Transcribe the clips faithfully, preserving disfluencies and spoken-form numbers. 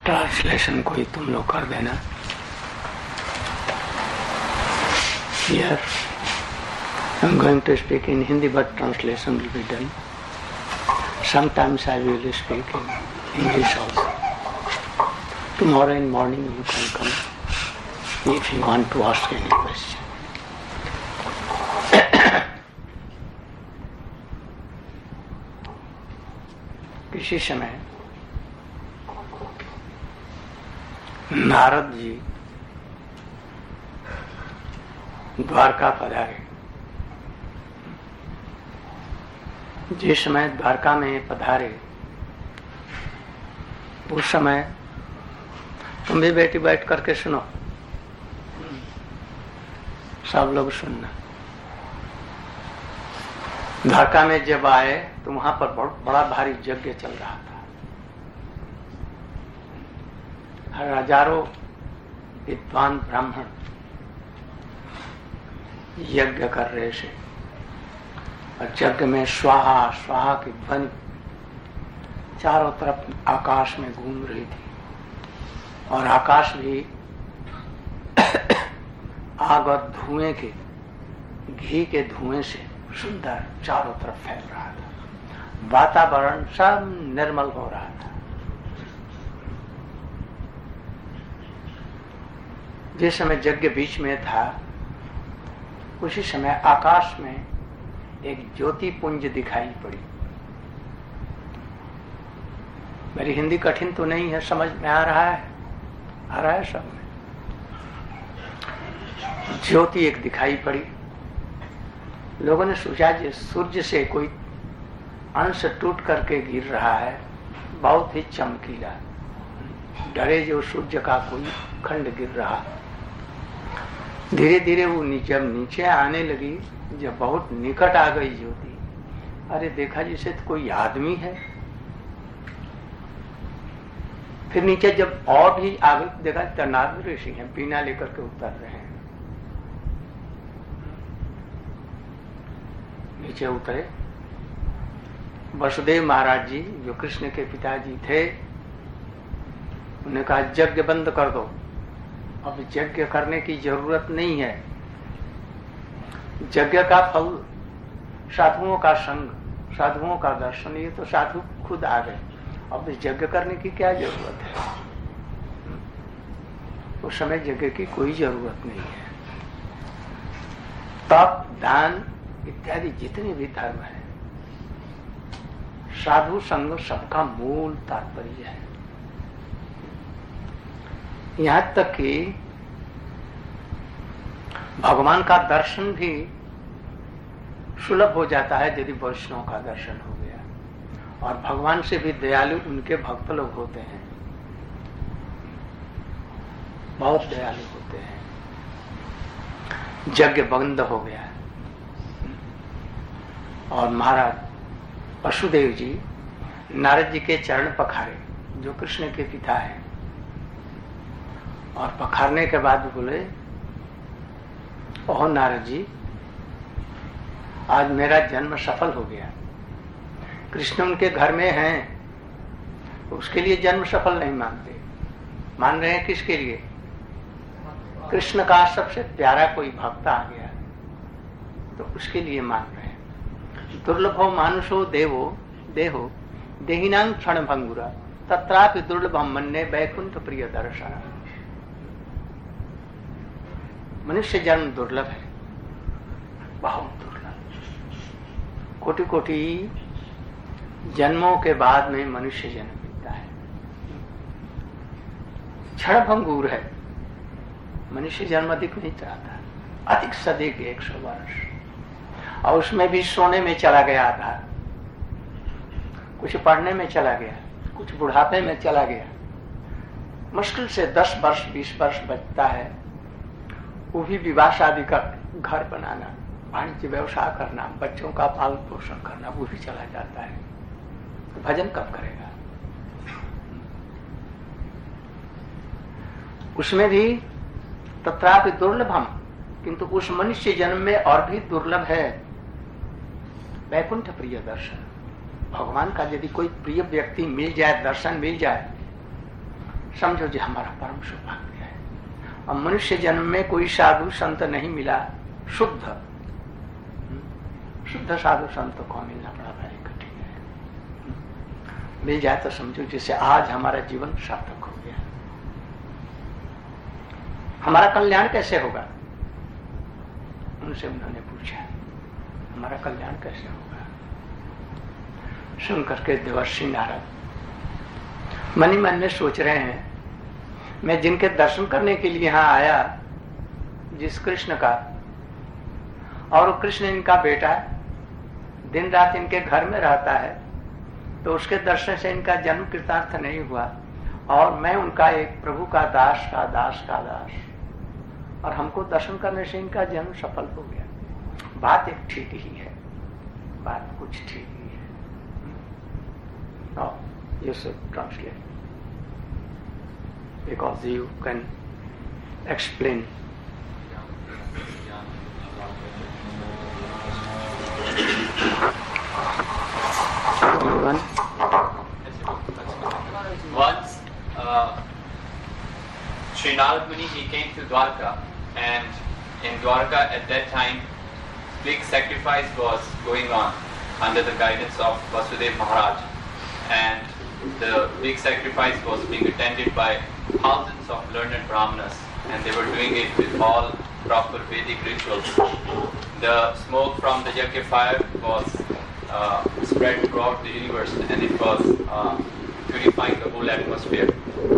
Translation कोई तुम लोग कर देना. Here I'm going to speak in Hindi, but translation will be done. Sometimes I will speak in English also. Tomorrow in morning you can come if you want to ask any question. किसी समय नारद जी द्वारका पधारे. जिस समय द्वारका में पधारे उस समय तुम भी बेटी बैठ करके सुनो, सब लोग सुनना. द्वारका में जब आए तो वहां पर बड़ा भारी यज्ञ चल रहा था. हजारों विद्वान ब्राह्मण यज्ञ कर रहे थे और यज्ञ में स्वाहा स्वाहा की ध्वनि चारों तरफ आकाश में घूम रही थी और आकाश भी आग और धुएं के घी के धुएं से सुंदर चारों तरफ फैल रहा था. वातावरण सब निर्मल हो रहा था. जिस समय यज्ञ बीच में था उसी समय आकाश में एक ज्योति पुंज दिखाई पड़ी. मेरी हिंदी कठिन तो नहीं है, समझ में आ रहा है? आ रहा है सब में? ज्योति एक दिखाई पड़ी. लोगों ने सोचा कि सूर्य से कोई अंश टूट करके गिर रहा है, बहुत ही चमकीला. डरे जो सूर्य का कोई खंड गिर रहा. धीरे धीरे वो जब नीचे आने लगी, जब बहुत निकट आ गई ज्योति, अरे देखा जिसे तो कोई आदमी है. फिर नीचे जब और भी आगे देखा तो नारद ऋषि हैं, बीना लेकर के उतर रहे हैं. नीचे उतरे. वसुदेव महाराज जी जो कृष्ण के पिताजी थे, उन्होंने कहा यज्ञ बंद कर दो, अब यज्ञ करने की जरूरत नहीं है. यज्ञ का फल साधुओं का संग, साधुओं का दर्शन, ये तो साधु खुद आ गए, अब यज्ञ करने की क्या जरूरत है? उस समय यज्ञ की कोई जरूरत नहीं है. तप, दान इत्यादि जितने भी धर्म है, साधु संग सबका मूल तात्पर्य है. यहां तक कि भगवान का दर्शन भी सुलभ हो जाता है यदि वैष्णव का दर्शन हो गया. और भगवान से भी दयालु उनके भक्त लोग होते हैं, बहुत दयालु होते हैं. यज्ञ बंद हो गया और महाराज वसुदेव जी नारद जी के चरण पखारे, जो कृष्ण के पिता हैं. और पखारने के बाद बोले, ओह नारद जी, आज मेरा जन्म सफल हो गया. कृष्ण उनके घर में हैं, उसके लिए जन्म सफल नहीं मानते. मान रहे हैं किसके लिए? कृष्ण का सबसे प्यारा कोई भक्त आ गया तो उसके लिए मान रहे हैं. दुर्लभो मानुषो देवो देहो देहिनां क्षण भंगुरा तत्रापि दुर्लभम मन्ये वैकुंठ प्रिय दर्शन. मनुष्य जन्म दुर्लभ है, बहुत दुर्लभ. कोटि कोटि जन्मों के बाद में मनुष्य जन्म मिलता है. क्षण भंगुर है. मनुष्य जन्म अधिक नहीं चाहता, अधिक से अधिक एक सौ वर्ष, और उसमें भी सोने में चला गया आधा, कुछ पढ़ने में चला गया, कुछ बुढ़ापे में चला गया. मुश्किल से दस वर्ष बीस वर्ष बचता है, वो भी विवाह शादी का घर बनाना, वाणिज्य व्यवसाय करना, बच्चों का पालन पोषण करना, वो भी चला जाता है. तो भजन कब करेगा? उसमें भी तत्रापि दुर्लभम, किंतु उस मनुष्य जन्म में और भी दुर्लभ है वैकुंठ प्रिय दर्शन. भगवान का यदि कोई प्रिय व्यक्ति मिल जाए, दर्शन मिल जाए, समझो जी हमारा परम सौभाग्य है। और मनुष्य जन्म में कोई साधु संत नहीं मिला शुद्ध शुद्ध साधु संत को मिलना बड़ा भारी कठिन है। मिल जाए तो समझो जैसे आज हमारा जीवन सार्थक हो गया। हमारा कल्याण कैसे होगा? उनसे उन्होंने पूछा हमारा कल्याण कैसे होगा? शंकर के देवर्षि नारद मनी मन में सोच रहे हैं, मैं जिनके दर्शन करने के लिए यहां आया, जिस कृष्ण का, और कृष्ण इनका बेटा है, दिन रात इनके घर में रहता है, तो उसके दर्शन से इनका जन्म कृतार्थ नहीं हुआ, और मैं उनका एक प्रभु का दास का दास का दास, और हमको दर्शन करने से इनका जन्म सफल हो गया। बात एक ठीक ही है, बात कुछ ठीक ही है। और you should translate because you can explain. Once uh, Sri Narad Muni, he came to Dwarka, and in Dwarka at that time big sacrifice was going on under the guidance of Vasudev Maharaj, and the big sacrifice was being attended by thousands of learned brahmanas, and they were doing it with all proper Vedic rituals. The smoke from the yajna fire was uh, spread throughout the universe, and it was uh, purifying the whole atmosphere.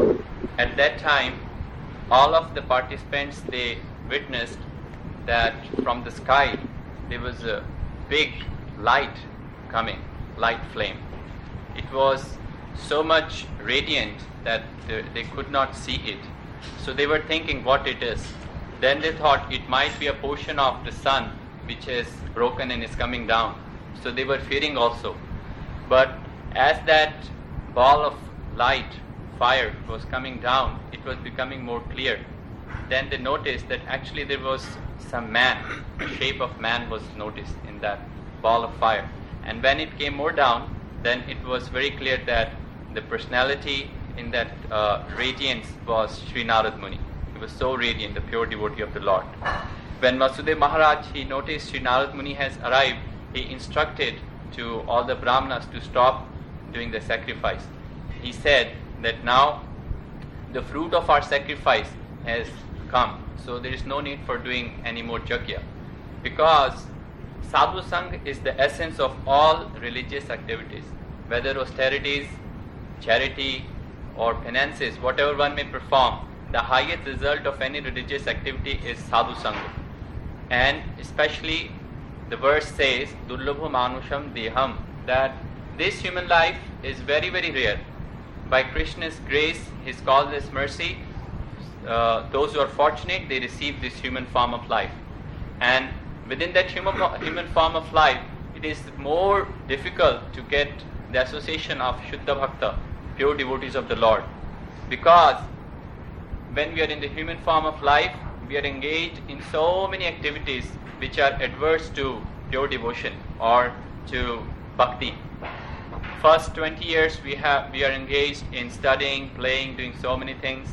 At that time, all of the participants, they witnessed that from the sky there was a big light coming, light flame. It was so much radiant that they, they could not see it. So they were thinking what it is. Then they thought it might be a portion of the sun which is broken and is coming down. So they were fearing also. But as that ball of light, fire was coming down, it was becoming more clear. Then they noticed that actually there was some man, the shape of man was noticed in that ball of fire. And when it came more down, then it was very clear that the personality in that uh, radiance was Sri Narad Muni. He was so radiant, the pure devotee of the Lord. When Vasudev Maharaj, he noticed Sri Narad Muni has arrived, he instructed to all the brahmanas to stop doing the sacrifice. He said that now the fruit of our sacrifice has come, so there is no need for doing any more yajna, because sadhu sang is the essence of all religious activities, whether austerities, charity or penances, whatever one may perform, the highest result of any religious activity is sadhu sangha. And especially the verse says, Durlabho Manusham Deham, that this human life is very very rare. By Krishna's grace, His causeless mercy, uh, those who are fortunate, they receive this human form of life. And within that human, human form of life, it is more difficult to get the association of Shuddha Bhakta, pure devotees of the Lord. Because when we are in the human form of life, we are engaged in so many activities which are adverse to pure devotion or to bhakti. First twenty years we have we are engaged in studying, playing, doing so many things.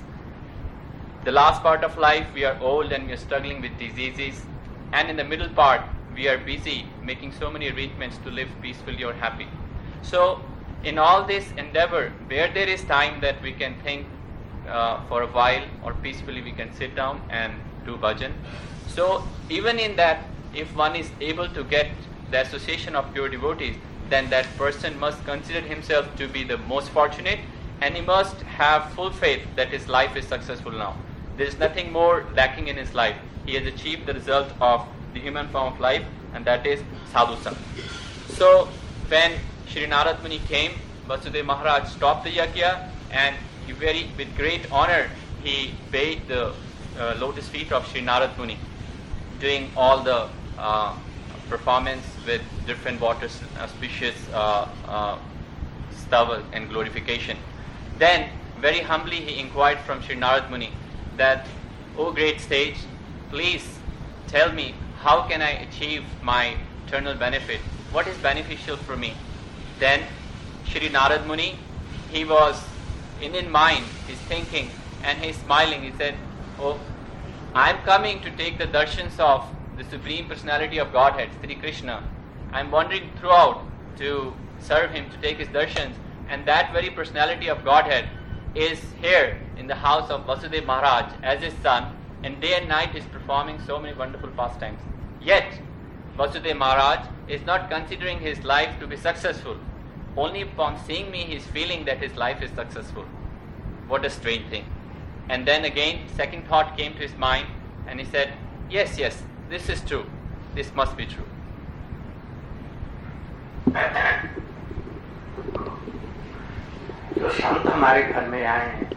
The last part of life we are old and we are struggling with diseases. And in the middle part we are busy making so many arrangements to live peacefully or happy. So in all this endeavor, where there is time that we can think uh, for a while or peacefully we can sit down and do bhajan. So even in that, if one is able to get the association of pure devotees, then that person must consider himself to be the most fortunate, and he must have full faith that his life is successful now. There is nothing more lacking in his life. He has achieved the result of the human form of life, and that is sadhu sangha. So when Sri Narad Muni came, Vasudev Maharaj stopped the yajna, and he very, with great honor, he bathed the uh, lotus feet of Sri Narad Muni, doing all the uh, performance with different water auspicious uh, uh, stava and glorification. Then, very humbly, he inquired from Sri Narad Muni that, O great sage, please tell me how can I achieve my eternal benefit? What is beneficial for me? Then Sri Narad Muni, he was in his mind, he's thinking and he's smiling. He said, "Oh, I'm coming to take the darshans of the Supreme Personality of Godhead, Sri Krishna. I'm wandering throughout to serve him, to take his darshans, and that very Personality of Godhead is here in the house of Vasudeva Maharaj as his son, and day and night is performing so many wonderful pastimes. Yet, Vasudeva Maharaj is not considering his life to be successful. Only upon seeing me, he is feeling that his life is successful. What a strange thing." And then again, second thought came to his mind, and he said, yes, yes, this is true. This must be true. जो संत हमारे घर में आए हैं,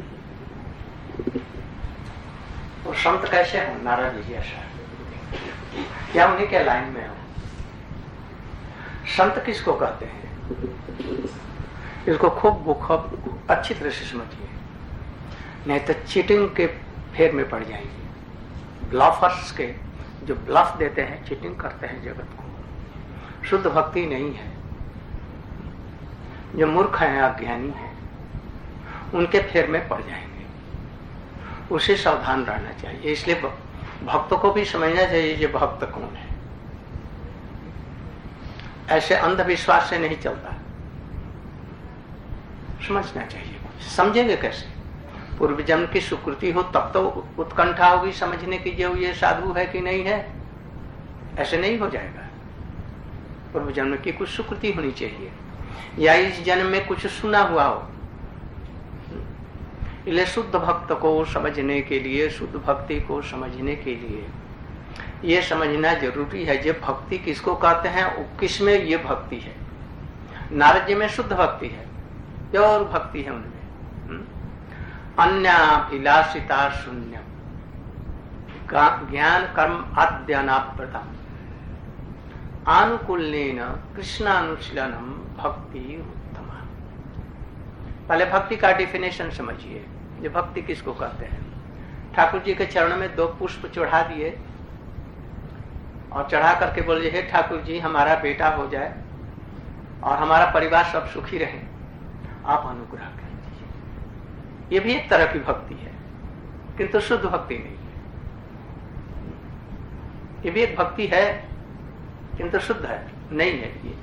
वो संत कैसे हो? नारद जी जैसा, या उन्हीं के लाइन में हो? संत किसको कहते हैं? इसको खूब खूब अच्छी तरह से समझिए, नहीं तो चीटिंग के फेर में पड़ जाएंगे। ब्लफर्स के जो ब्लफ देते हैं, चीटिंग करते हैं जगत को, शुद्ध भक्ति नहीं है। जो मूर्ख हैं, अज्ञानी हैं, उनके फेर में पड़ जाएंगे। उसे सावधान रहना चाहिए। इसलिए भक्तों को भी समझना चाहिए ये भक्त कौन है। ऐसे अंधविश्वास से नहीं चलता, समझना चाहिए। समझेंगे कैसे? पूर्व जन्म की सुकृति हो तब तो उत्कंठा होगी समझने की, जो ये साधु है कि नहीं है। ऐसे नहीं हो जाएगा। पूर्व जन्म की कुछ सुकृति होनी चाहिए, या इस जन्म में कुछ सुना हुआ हो। इसलिए शुद्ध भक्त को समझने के लिए, शुद्ध भक्ति को समझने के लिए ये समझना जरूरी है, ये भक्ति किसको कहते हैं, किसमें ये भक्ति है। नारद जी में शुद्ध भक्ति है, प्योर भक्ति है उनमें। अन्याभिलाषिता शून्यम ज्ञान कर्म अध्ययनाप्रदम आनुकूल्येन कृष्णानुशीलनम भक्ति उत्तमा। पहले भक्ति का डिफिनेशन समझिए, ये भक्ति किसको कहते हैं। ठाकुर जी के चरण में दो पुष्प चढ़ा दिए और चढ़ा करके बोले, हे ठाकुर जी, हमारा बेटा हो जाए और हमारा परिवार सब सुखी रहे, आप अनुग्रह कर दीजिए। ये भी एक तरह की भक्ति है, किंतु शुद्ध भक्ति नहीं है। ये भी एक भक्ति है, किंतु शुद्ध है नहीं है। ये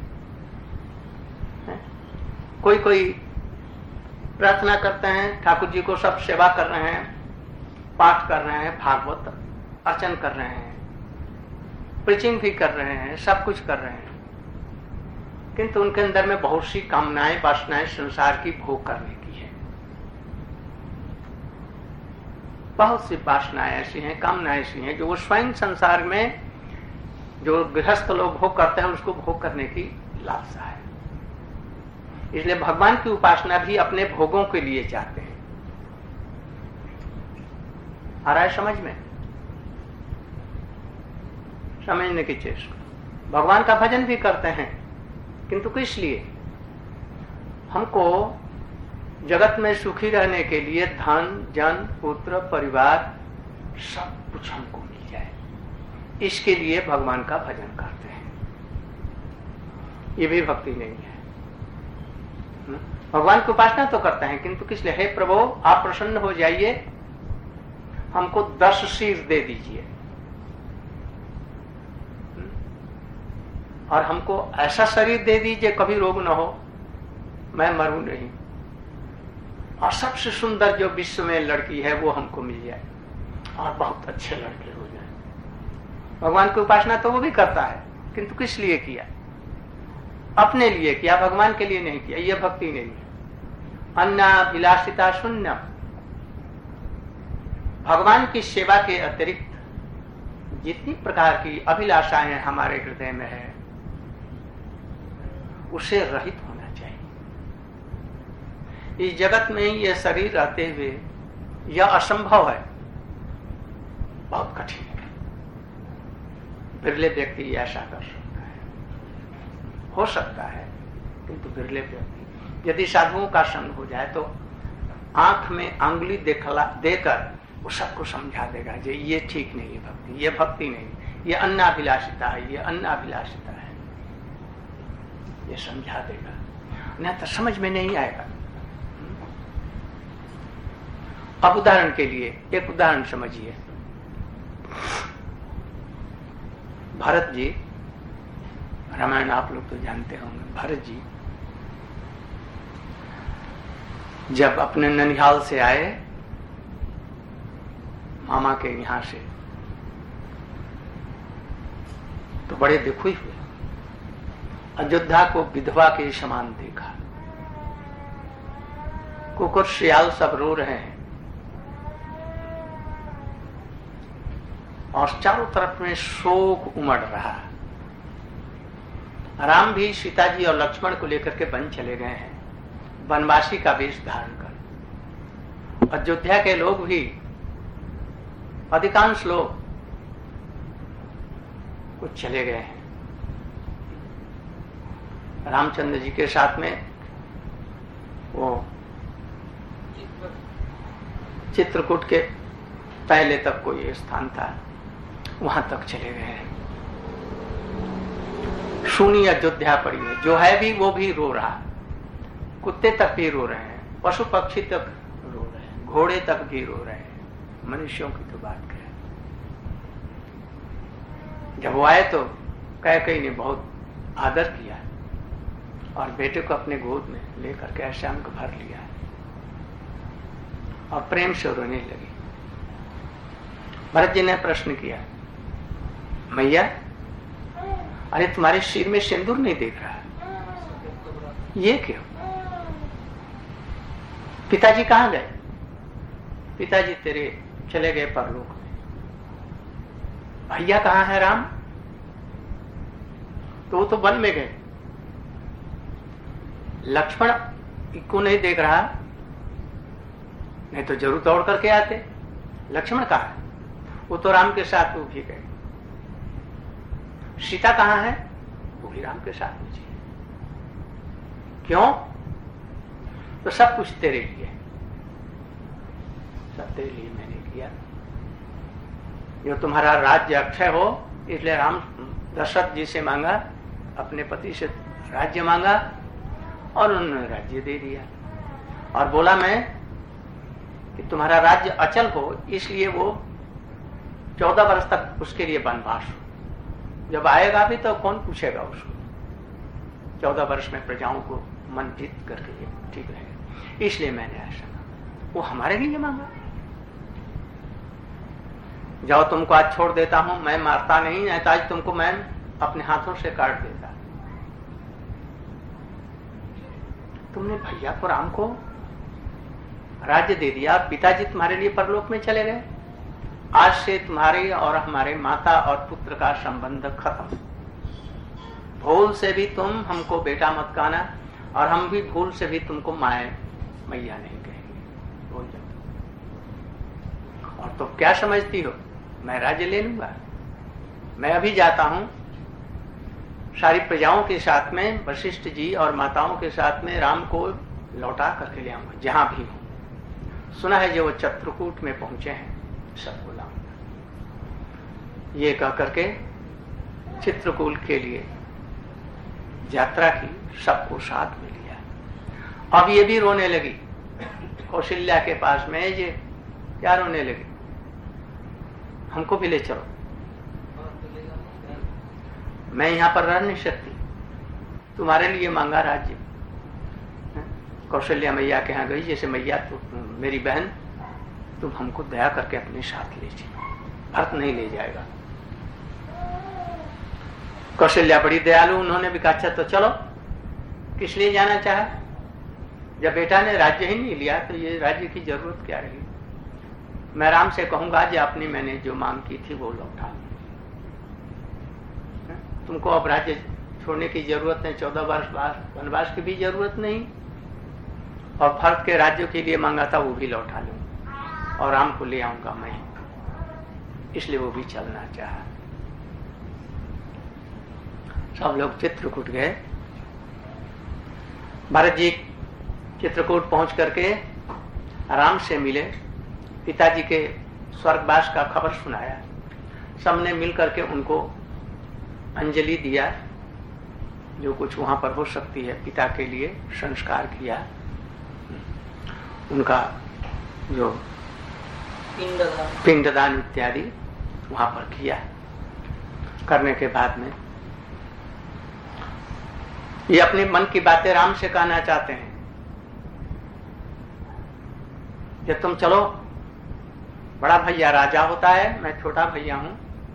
है? कोई कोई प्रार्थना करते हैं, ठाकुर जी को सब सेवा कर रहे हैं, पाठ कर रहे हैं, भागवत अर्चन कर रहे हैं, प्रीचिंग भी कर रहे हैं, सब कुछ कर रहे हैं, किंतु उनके अंदर में बहुत सी कामनाएं, वासनाएं संसार की भोग करने की है। बहुत सी वासनाएं ऐसी हैं, कामनाएं ऐसी हैं जो वो स्वयं संसार में जो गृहस्थ लोग भोग करते हैं उसको भोग करने की लालसा है। इसलिए भगवान की उपासना भी अपने भोगों के लिए चाहते हैं। आ रहा है समझ में? समझने की चेष्टा। भगवान का भजन भी करते हैं, किंतु किस लिए? हमको जगत में सुखी रहने के लिए धन, जन, पुत्र, परिवार सब कुछ हमको मिल जाए, इसके लिए भगवान का भजन करते हैं। ये भी भक्ति नहीं है। भगवान की उपासना तो करते हैं, किंतु किस लिए? हे प्रभु, आप प्रसन्न हो जाइए, हमको दस सिर दे दीजिए और हमको ऐसा शरीर दे दीजिए कभी रोग न हो, मैं मरूं नहीं, और सबसे सुंदर जो विश्व में लड़की है वो हमको मिल जाए और बहुत अच्छे लड़के हो जाए। भगवान की उपासना तो वो भी करता है, किंतु किस लिए किया? अपने लिए किया, भगवान के लिए नहीं किया। ये भक्ति नहीं है। अन्नाभिलाषिता शून्य, भगवान की सेवा के अतिरिक्त जितनी प्रकार की अभिलाषाएं हमारे हृदय में है उसे रहित होना चाहिए। इस जगत में ये शरीर रहते हुए यह असंभव है, बहुत कठिन है। बिरले व्यक्ति ऐसा कर सकता है, हो सकता है, किंतु बिरले व्यक्ति। यदि साधुओं का संग हो जाए तो आंख में अंगुली देखला देकर वो सबको समझा देगा जे ये ठीक नहीं है भक्ति, ये भक्ति नहीं, ये अन्नाभिलाषिता है, ये अन्नाभिलाषिता है, ये समझा देगा। नहीं तो समझ में नहीं आएगा। अब उदाहरण के लिए एक उदाहरण समझिए। भरत जी, रामायण आप लोग तो जानते होंगे। भरत जी जब अपने ननिहाल से आए, मामा के यहां से, तो बड़े दुखी हुए। अयोध्या को विधवा के समान देखा। कुकुर शियाल सब रो रहे हैं और चारों तरफ में शोक उमड़ रहा। राम भी सीता जी और लक्ष्मण को लेकर के वन चले गए हैं, वनवासी का वेश धारण कर। अयोध्या के लोग भी, अधिकांश लोग कुछ चले गए हैं। रामचंद्र जी के साथ में वो चित्रकूट के पहले तक कोई स्थान था, वहां तक चले गए हैं। सुनी अयोध्या पड़ी है, जो है भी वो भी रो रहा। कुत्ते तक भी रो रहे हैं, पशु पक्षी तक रो रहे हैं, घोड़े तक भी रो रहे हैं, मनुष्यों की तो बात करें। जब वो आए तो कैकेयी ने बहुत आदर किया और बेटे को अपने गोद में लेकर के श्याम को भर लिया और प्रेम से रोने लगी। भरत जी ने प्रश्न किया, मैया, अरे तुम्हारे सिर में सिंदूर नहीं दिख रहा, ये क्यों? पिताजी कहां गए? पिताजी तेरे चले गए परलोक में। भैया कहां है राम? तो वो तो वन में गए। लक्ष्मण को नहीं देख रहा, नहीं तो जरूर दौड़ करके आते। लक्ष्मण कहां है? वो तो राम के साथ वो भी गए। सीता कहां है? वो भी राम के साथ में जी। क्यों? तो सब कुछ तेरे लिए, सब तेरे लिए मैंने किया। जो तुम्हारा राज्य अक्षय हो, इसलिए राम दशरथ जी से मांगा, अपने पति से राज्य मांगा और उन्होंने राज्य दे दिया। और बोला मैं कि तुम्हारा राज्य अचल हो, इसलिए वो चौदह वर्ष तक उसके लिए वनवास हो। जब आएगा भी तो कौन पूछेगा उसको? चौदह वर्ष में प्रजाओं को मन जीत करके ये ठीक रहेगा, इसलिए मैंने ऐसा मांगा। वो हमारे लिए मांगा। जाओ, तुमको आज छोड़ देता हूं, मैं मारता नहीं, नहीं तो आज तुमको मैं अपने हाथों से काट देता। तुमने भैया को, राम को राज्य दे दिया, पिताजी तुम्हारे लिए परलोक में चले गए। आज से तुम्हारे और हमारे माता और पुत्र का संबंध खत्म। भूल से भी तुम हमको बेटा मत कहना और हम भी भूल से भी तुमको माए मैया नहीं कहेंगे। भूल जाओ। और तो क्या समझती हो मैं राज्य ले लूंगा? मैं अभी जाता हूं, सारी प्रजाओं के साथ में, वशिष्ठ जी और माताओं के साथ में राम को लौटा करके ले आऊंगा जहां भी हूं। सुना है जो वो चित्रकूट में पहुंचे हैं, सबको लाऊंगा। ये कह करके चित्रकूट के लिए यात्रा की, सबको साथ में लिया। अब ये भी रोने लगी कौशल्या के पास में, ये क्या रोने लगी, हमको भी ले चलो, मैं यहां पर रह नहीं सकती, तुम्हारे लिए मांगा राज्य। कौशल्या मैया के यहां गई, जैसे मैया तो मेरी बहन, तुम हमको दया करके अपने साथ ले चलो, भरत नहीं ले जाएगा। कौशल्या बड़ी दयालु, उन्होंने भी कहा अच्छा तो चलो। किस लिए जाना चाहा? जब बेटा ने राज्य ही नहीं लिया तो ये राज्य की जरूरत क्या रही? मैं राम से कहूंगा जो अपनी मैंने जो मांग की थी वो लौटा, तुमको अब राज्य छोड़ने की जरूरत नहीं, चौदह वर्ष बाद वनवास की भी जरूरत नहीं, और भरत के राज्यों के लिए मांगा था वो भी लौटा लूंगा और राम को ले आऊंगा मैं, इसलिए वो भी चलना चाहा। सब लोग चित्रकूट गए। भरत जी चित्रकूट पहुंच करके राम से मिले, पिताजी के स्वर्गवास का खबर सुनाया। सबने मिल करके उनको अंजलि दिया, जो कुछ वहां पर हो सकती है पिता के लिए संस्कार किया। उनका जो पिंडदान पिंडदान इत्यादि वहां पर किया। करने के बाद में ये अपनी मन की बातें राम से कहना चाहते हैं कि तुम चलो, बड़ा भैया राजा होता है, मैं छोटा भैया हूं,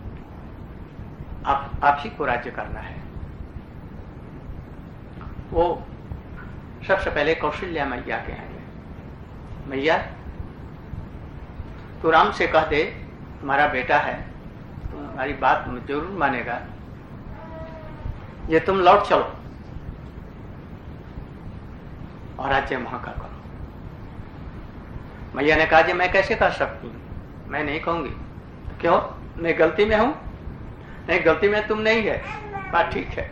आप आप ही को राज्य करना है। वो सबसे पहले कौशल्या मैया के यहाँ गए। मैया तू राम से कह दे तुम्हारा बेटा है, तुम्हारी बात जरूर मानेगा, ये तुम लौट चलो और राज्य वहां का करो। मैया ने कहा जी मैं कैसे कर सकती हूं, मैं नहीं कहूंगी। क्यों, मैं गलती में हूं? नहीं, गलती में तुम नहीं है, बात ठीक है,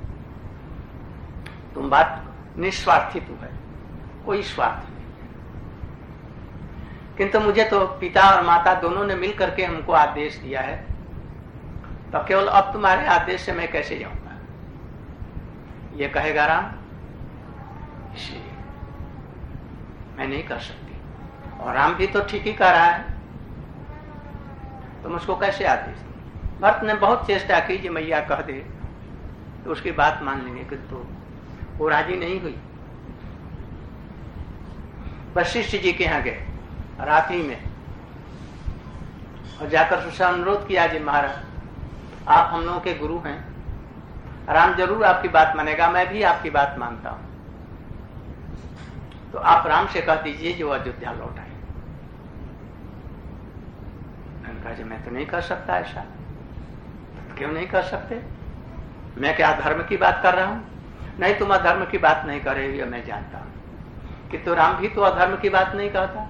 तुम बात निस्वार्थी तू है, कोई स्वार्थ नहीं है, किंतु मुझे तो पिता और माता दोनों ने मिल करके हमको आदेश दिया है, तो केवल अब तुम्हारे आदेश से मैं कैसे जाऊंगा, ये कहेगा राम, इसलिए मैं नहीं कर सकती। और राम भी तो ठीक ही कह रहा है, तुम उसको कैसे आदेश दो? भरत ने बहुत चेष्टा की कि मैया कह दे तो उसकी बात मान लेंगे, किंतु तो वो राजी नहीं हुई। वशिष्ठ जी के यहाँ गए रात ही में और जाकर उससे अनुरोध किया, जी महाराज आप हम लोगों के गुरु हैं, राम जरूर आपकी बात मानेगा, मैं भी आपकी बात मानता हूं, तो आप राम से कह दीजिए जो अयोध्या लौट आए। मैंने कहा जी मैं तो नहीं कर सकता ऐसा। क्यों नहीं कर सकते? मैं क्या धर्म की बात कर रहा हूं? नहीं, तुम अधर्म की बात नहीं कर रही हो, मैं जानता हूं कि तो राम भी तो अधर्म की बात नहीं कहता।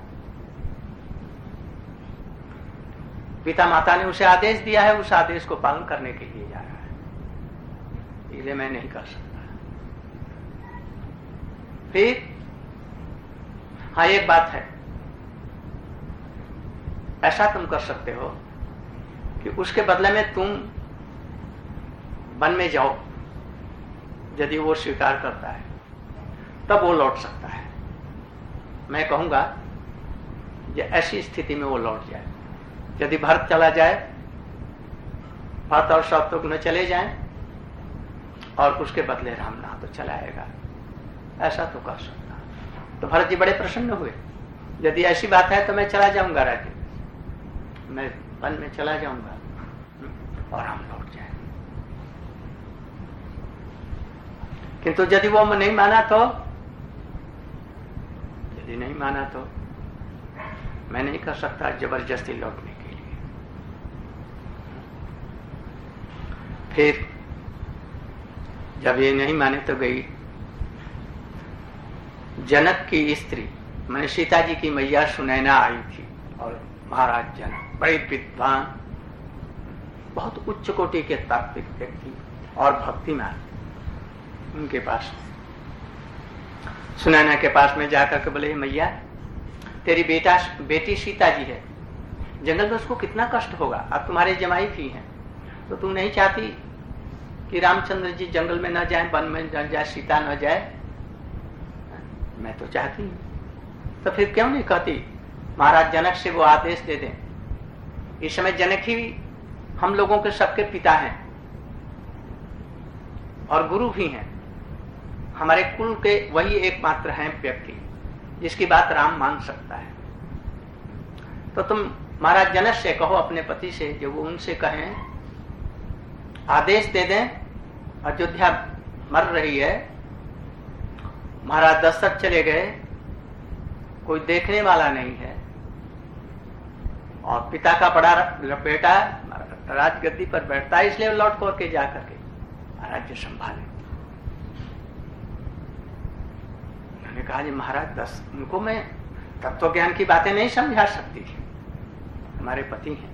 पिता माता ने उसे आदेश दिया है, उस आदेश को पालन करने के लिए जा रहा है, इसलिए मैं नहीं कर सकता। फिर हाँ एक बात है, ऐसा तुम कर सकते हो कि उसके बदले में तुम वन में जाओ, यदि वो स्वीकार करता है तब वो लौट सकता है। मैं कहूंगा कि ऐसी स्थिति में वो लौट जाए। यदि भरत चला जाए, भरत और शत्रुघ्न चले जाएं और उसके बदले राम ना तो चलाएगा, ऐसा तो कर सकता। तो भरत जी बड़े प्रसन्न हुए, यदि ऐसी बात है तो मैं चला जाऊंगा राज्य, मैं वन में चला जाऊंगा और राम लौट जाए। किंतु यदि वो नहीं माना तो यदि नहीं माना तो मैं नहीं कर सकता जबरदस्ती लौटने के लिए। फिर जब ये नहीं माने तो गई जनक की स्त्री, मैंने सीता जी की मैया सुनैना आई थी, और महाराज जनक बड़े विद्वान, बहुत उच्च कोटि के तात्विक व्यक्ति और भक्तिमान, उनके पास सुनैना के पास में जाकर के बोले मैया तेरी बेटा बेटी सीता जी है, जंगल में उसको कितना कष्ट होगा, अब तुम्हारे जमाई भी हैं, तो तुम नहीं चाहती कि रामचंद्र जी जंगल में न जाए, वन में न जाए, सीता न जाए? मैं तो चाहती हूं, तो फिर क्यों नहीं कहती महाराज जनक से वो आदेश दे दें। इस समय जनक ही हम लोगों के सबके पिता हैं और गुरु भी हैं, हमारे कुल के वही एकमात्र हैं व्यक्ति जिसकी बात राम मान सकता है। तो तुम महाराज जनक से कहो, अपने पति से, जो वो उनसे कहें, आदेश दे दें, अयोध्या मर रही है, महाराज दशरथ चले गए, कोई देखने वाला नहीं है, और पिता का बड़ा बेटा राजगद्दी पर बैठता है, इसलिए लौट करके जा करके राज्य संभाले। मैंने कहा जी महाराज दस उनको मैं तत्व ज्ञान की बातें नहीं समझा सकती, हमारे पति हैं,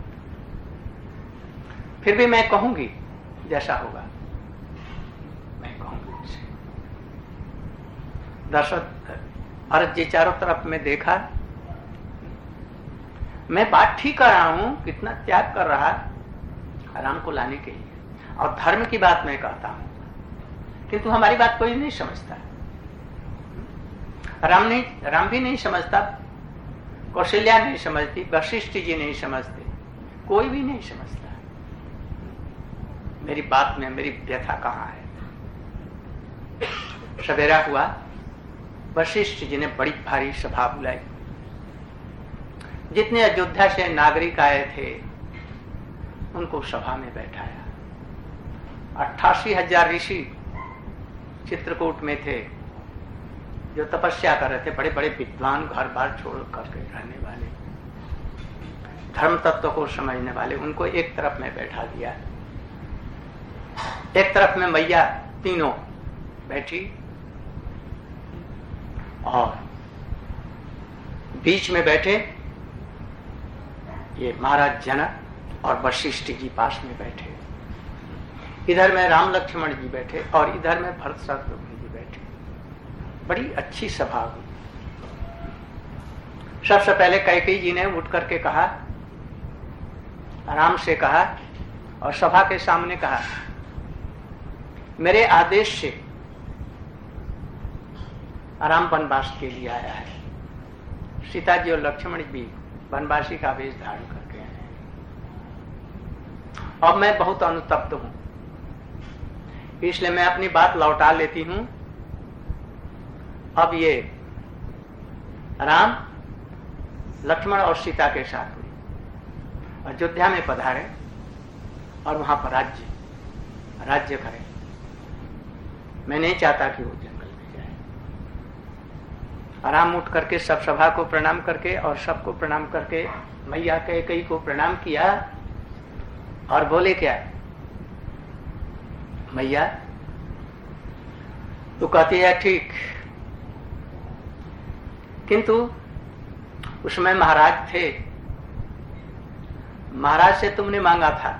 फिर भी मैं कहूंगी जैसा होगा मैं कहूंगी उनसे। दशरथ भरत जी चारों तरफ में देखा, मैं बात ठीक कर रहा हूं, कितना त्याग कर रहा राम को लाने के लिए, और धर्म की बात मैं कहता हूं, किंतु हमारी बात कोई नहीं समझता, राम नहीं राम भी नहीं समझता, कौशल्या नहीं समझती, वशिष्ठ जी नहीं समझते, कोई भी नहीं समझता मेरी बात में मेरी व्यथा कहाँ है। सवेरा हुआ, वशिष्ठ जी ने बड़ी भारी सभा बुलाई। जितने अयोध्या से नागरिक आए थे उनको सभा में बैठाया। अट्ठासी हजार ऋषि चित्रकूट में थे जो तपस्या कर रहे थे, बड़े बड़े विद्वान, घर बार छोड़ करके रहने वाले, धर्म तत्व को समझने वाले। उनको एक तरफ में बैठा दिया। एक तरफ में मैया तीनों बैठी और बीच में बैठे ये महाराज जनक और वशिष्ठ जी पास में बैठे। इधर में राम लक्ष्मण जी बैठे और इधर में भरत शत्रुघ्न जी बैठे। बड़ी अच्छी सभा हुई। सबसे पहले कैकेयी जी ने उठ करके कहा, राम से कहा और सभा के सामने कहा, मेरे आदेश से राम वनवास के लिए आया है। सीता जी और लक्ष्मण भी वनवासी का वेश धारण करके आए हैं। अब मैं बहुत अनुतप्त हूं, इसलिए मैं अपनी बात लौटा लेती हूं। अब ये राम लक्ष्मण और सीता के साथ में अयोध्या में पधारे और वहां पर राज्य राज्य करें। मैं नहीं चाहता कि वो जंगल में जाए। आराम उठ करके सब सभा को प्रणाम करके और सबको प्रणाम करके मैया कैकेयी को प्रणाम किया और बोले, क्या मैया तू कहती है ठीक, किंतु उसमें महाराज थे, महाराज से तुमने मांगा था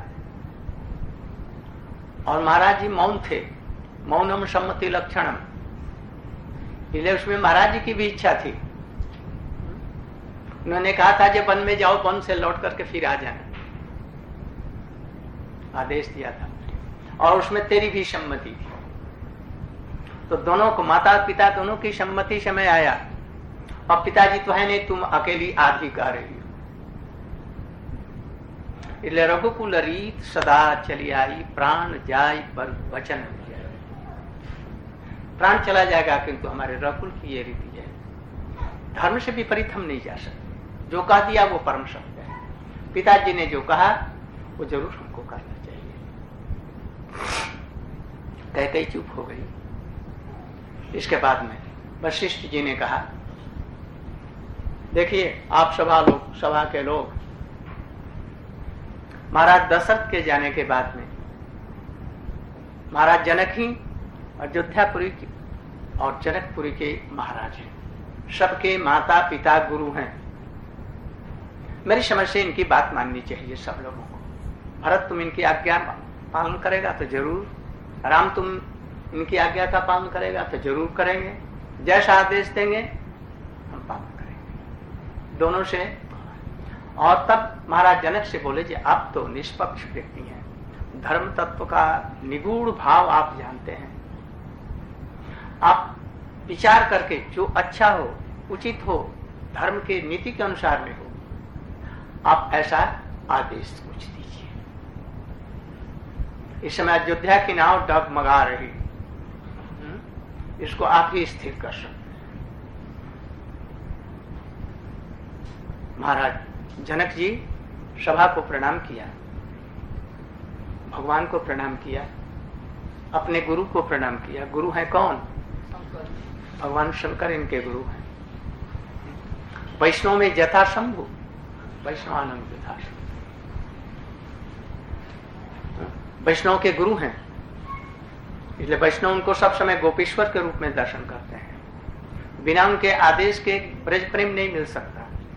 और महाराज जी मौन थे। मौनम सम्मति लक्षणम, इसलिए उसमें महाराज जी की भी इच्छा थी। उन्होंने कहा था जब वन में जाओ, वन से लौट करके फिर आ जाना, आदेश दिया था और उसमें तेरी भी सम्मति थी। तो दोनों को, माता पिता दोनों की सम्मति से मैं आया। अब पिताजी तो है नहीं, तुम अकेली आधी गा रही हो। इसलिए रघुकुल रीत सदा चली आई, प्राण जाय पर वचन। प्राण चला जाएगा किंतु हमारे रघुकुल की ये रीति है, धर्म से विपरीत हम नहीं जा सकते। जो कह दिया वो परम सत्य है। पिताजी ने जो कहा वो जरूर हमको करना चाहिए। कैकेयी चुप हो गई। इसके बाद में वशिष्ठ जी ने कहा, देखिए आप सभा लोग, सभा के लोग, महाराज दशरथ के जाने के बाद में महाराज जनक ही अयोध्यापुरी के और जनकपुरी के महाराज हैं। सबके माता पिता गुरु हैं। मेरी समझ से इनकी बात माननी चाहिए सब लोगों को। भरत तुम इनकी आज्ञा पालन करेगा तो जरूर, राम तुम इनकी आज्ञा का पालन करेगा तो जरूर करेंगे, जैसा आदेश देंगे हम पालन करेंगे। दोनों से। और तब महाराज जनक से बोले जी आप तो निष्पक्ष व्यक्ति हैं, धर्म तत्व का निगूढ़ भाव आप जानते हैं, आप विचार करके जो अच्छा हो, उचित हो, धर्म के नीति के अनुसार में हो, आप ऐसा आदेश कुछ दीजिए। इस समय अयोध्या की नाव डगमगा रही, इसको आप ही स्थिर कर सकते। महाराज जनक जी सभा को प्रणाम किया, भगवान को प्रणाम किया, अपने गुरु को प्रणाम किया। गुरु है कौन? भगवान शंकर इनके गुरु हैं। वैष्णव में जथा शंभु, वैष्णवानंद जथा शंभु, वैष्णव के गुरु हैं। इसलिए वैष्णव उनको सब समय गोपेश्वर के रूप में दर्शन करते हैं। बिना उनके आदेश के ब्रज प्रेम नहीं मिल सकता।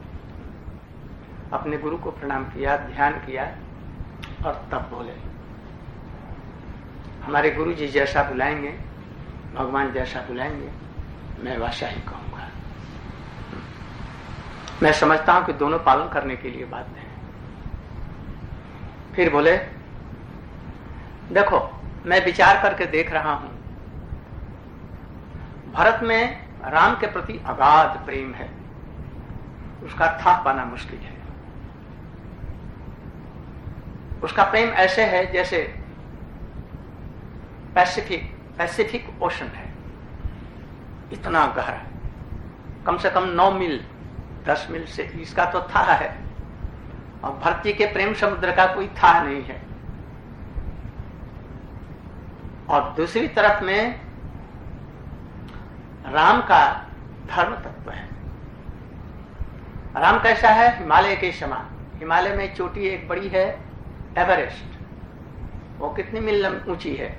अपने गुरु को प्रणाम किया, ध्यान किया और तब बोले, हमारे गुरु जी जैसा बुलाएंगे, भगवान जैसा बुलाएंगे, मैं वैसा ही कहूंगा। मैं समझता हूं कि दोनों पालन करने के लिए बात है। फिर बोले, देखो मैं विचार करके देख रहा हूं, भरत में राम के प्रति अगाध प्रेम है, उसका था पाना मुश्किल है। उसका प्रेम ऐसे है जैसे पैसिफिक पैसिफिक ओशन है, इतना गहरा, कम से कम नौ मील दस मील से इसका तो था है, और भरती के प्रेम समुद्र का कोई था नहीं है। और दूसरी तरफ में राम का धर्म तत्व है। राम कैसा है? हिमालय के समान। हिमालय में चोटी एक बड़ी है, एवरेस्ट, वो कितनी मील ऊंची है?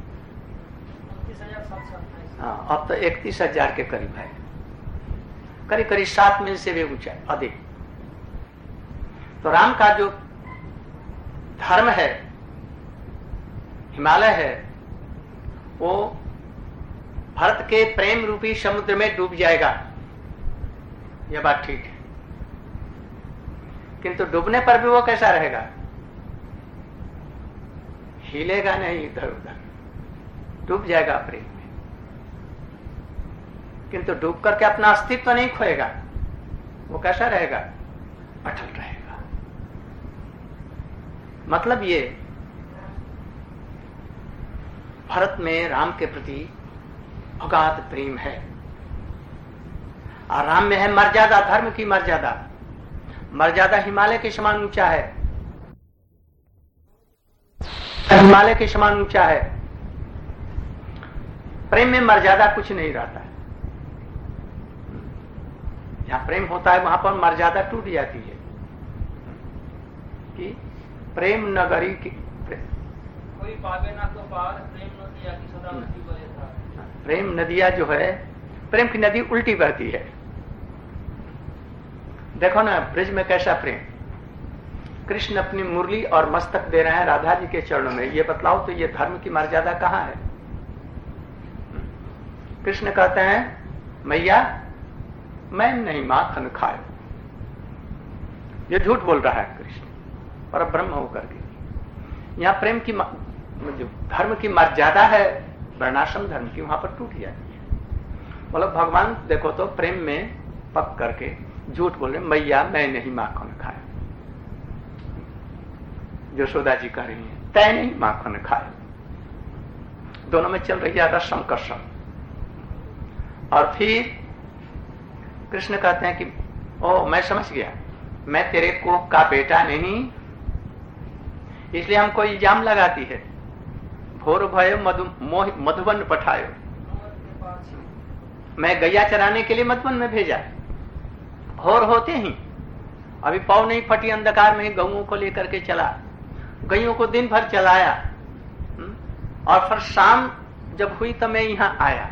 हाँ, अब तो इकतीस हजार के करीब है, करीब करीब सात मील से भी ऊंचा अधिक। तो राम का जो धर्म है, हिमालय है, वो भरत के प्रेम रूपी समुद्र में डूब जाएगा, यह बात ठीक है। किंतु डूबने पर भी वो कैसा रहेगा? हिलेगा नहीं इधर उधर, डूब जाएगा प्रेम में, किंतु डूब करके अपना अस्तित्व तो नहीं खोएगा। वो कैसा रहेगा? अटल रहेगा। मतलब ये भरत में राम के प्रति अगाध प्रेम है, और राम में है मर्यादा, धर्म की मर्यादा। मर्यादा हिमालय के समान ऊंचा है, हिमालय के समान ऊंचा है। प्रेम में मर्यादा कुछ नहीं रहता है। जहां प्रेम होता है वहां पर मर्यादा टूट जाती है कि प्रेम नगरी की प्रेम। कोई पावे ना तो पार, प्रेम नदिया की सदा उल्टी बहे था। प्रेम नदिया जो है, प्रेम की नदी उल्टी बहती है। देखो ना ब्रिज में कैसा प्रेम, कृष्ण अपनी मुरली और मस्तक दे रहे हैं राधा जी के चरणों में। ये बतलाओ तो ये धर्म की मर्यादा कहां है? कृष्ण कहते हैं मैया मैं नहीं माखन खायो। ये झूठ बोल रहा है कृष्ण, पर ब्रह्म होकर के। यहां प्रेम की जो धर्म की मर्यादा है वर्णाश्रम धर्म की, वहां पर टूट जाती है। मतलब भगवान देखो तो प्रेम में पक करके झूठ बोल रहे, मैया मैं नहीं माखन खाया। यशोदा जी कह रही है तय नहीं माखन खाया। दोनों में चल रही है रसम कसम। और फिर कृष्ण कहते हैं कि ओ मैं समझ गया, मैं तेरे कोख का बेटा नहीं, इसलिए हमको इल्जाम लगाती है। भोर भयो मधु मधुबन पठायो, मैं गैया चराने के लिए मधुबन में भेजा। भोर होते ही अभी पौ नहीं फटी, अंधकार में ही गऊओं को लेकर के चला, गैयों को दिन भर चलाया, और फिर शाम जब हुई तो मैं यहां आया।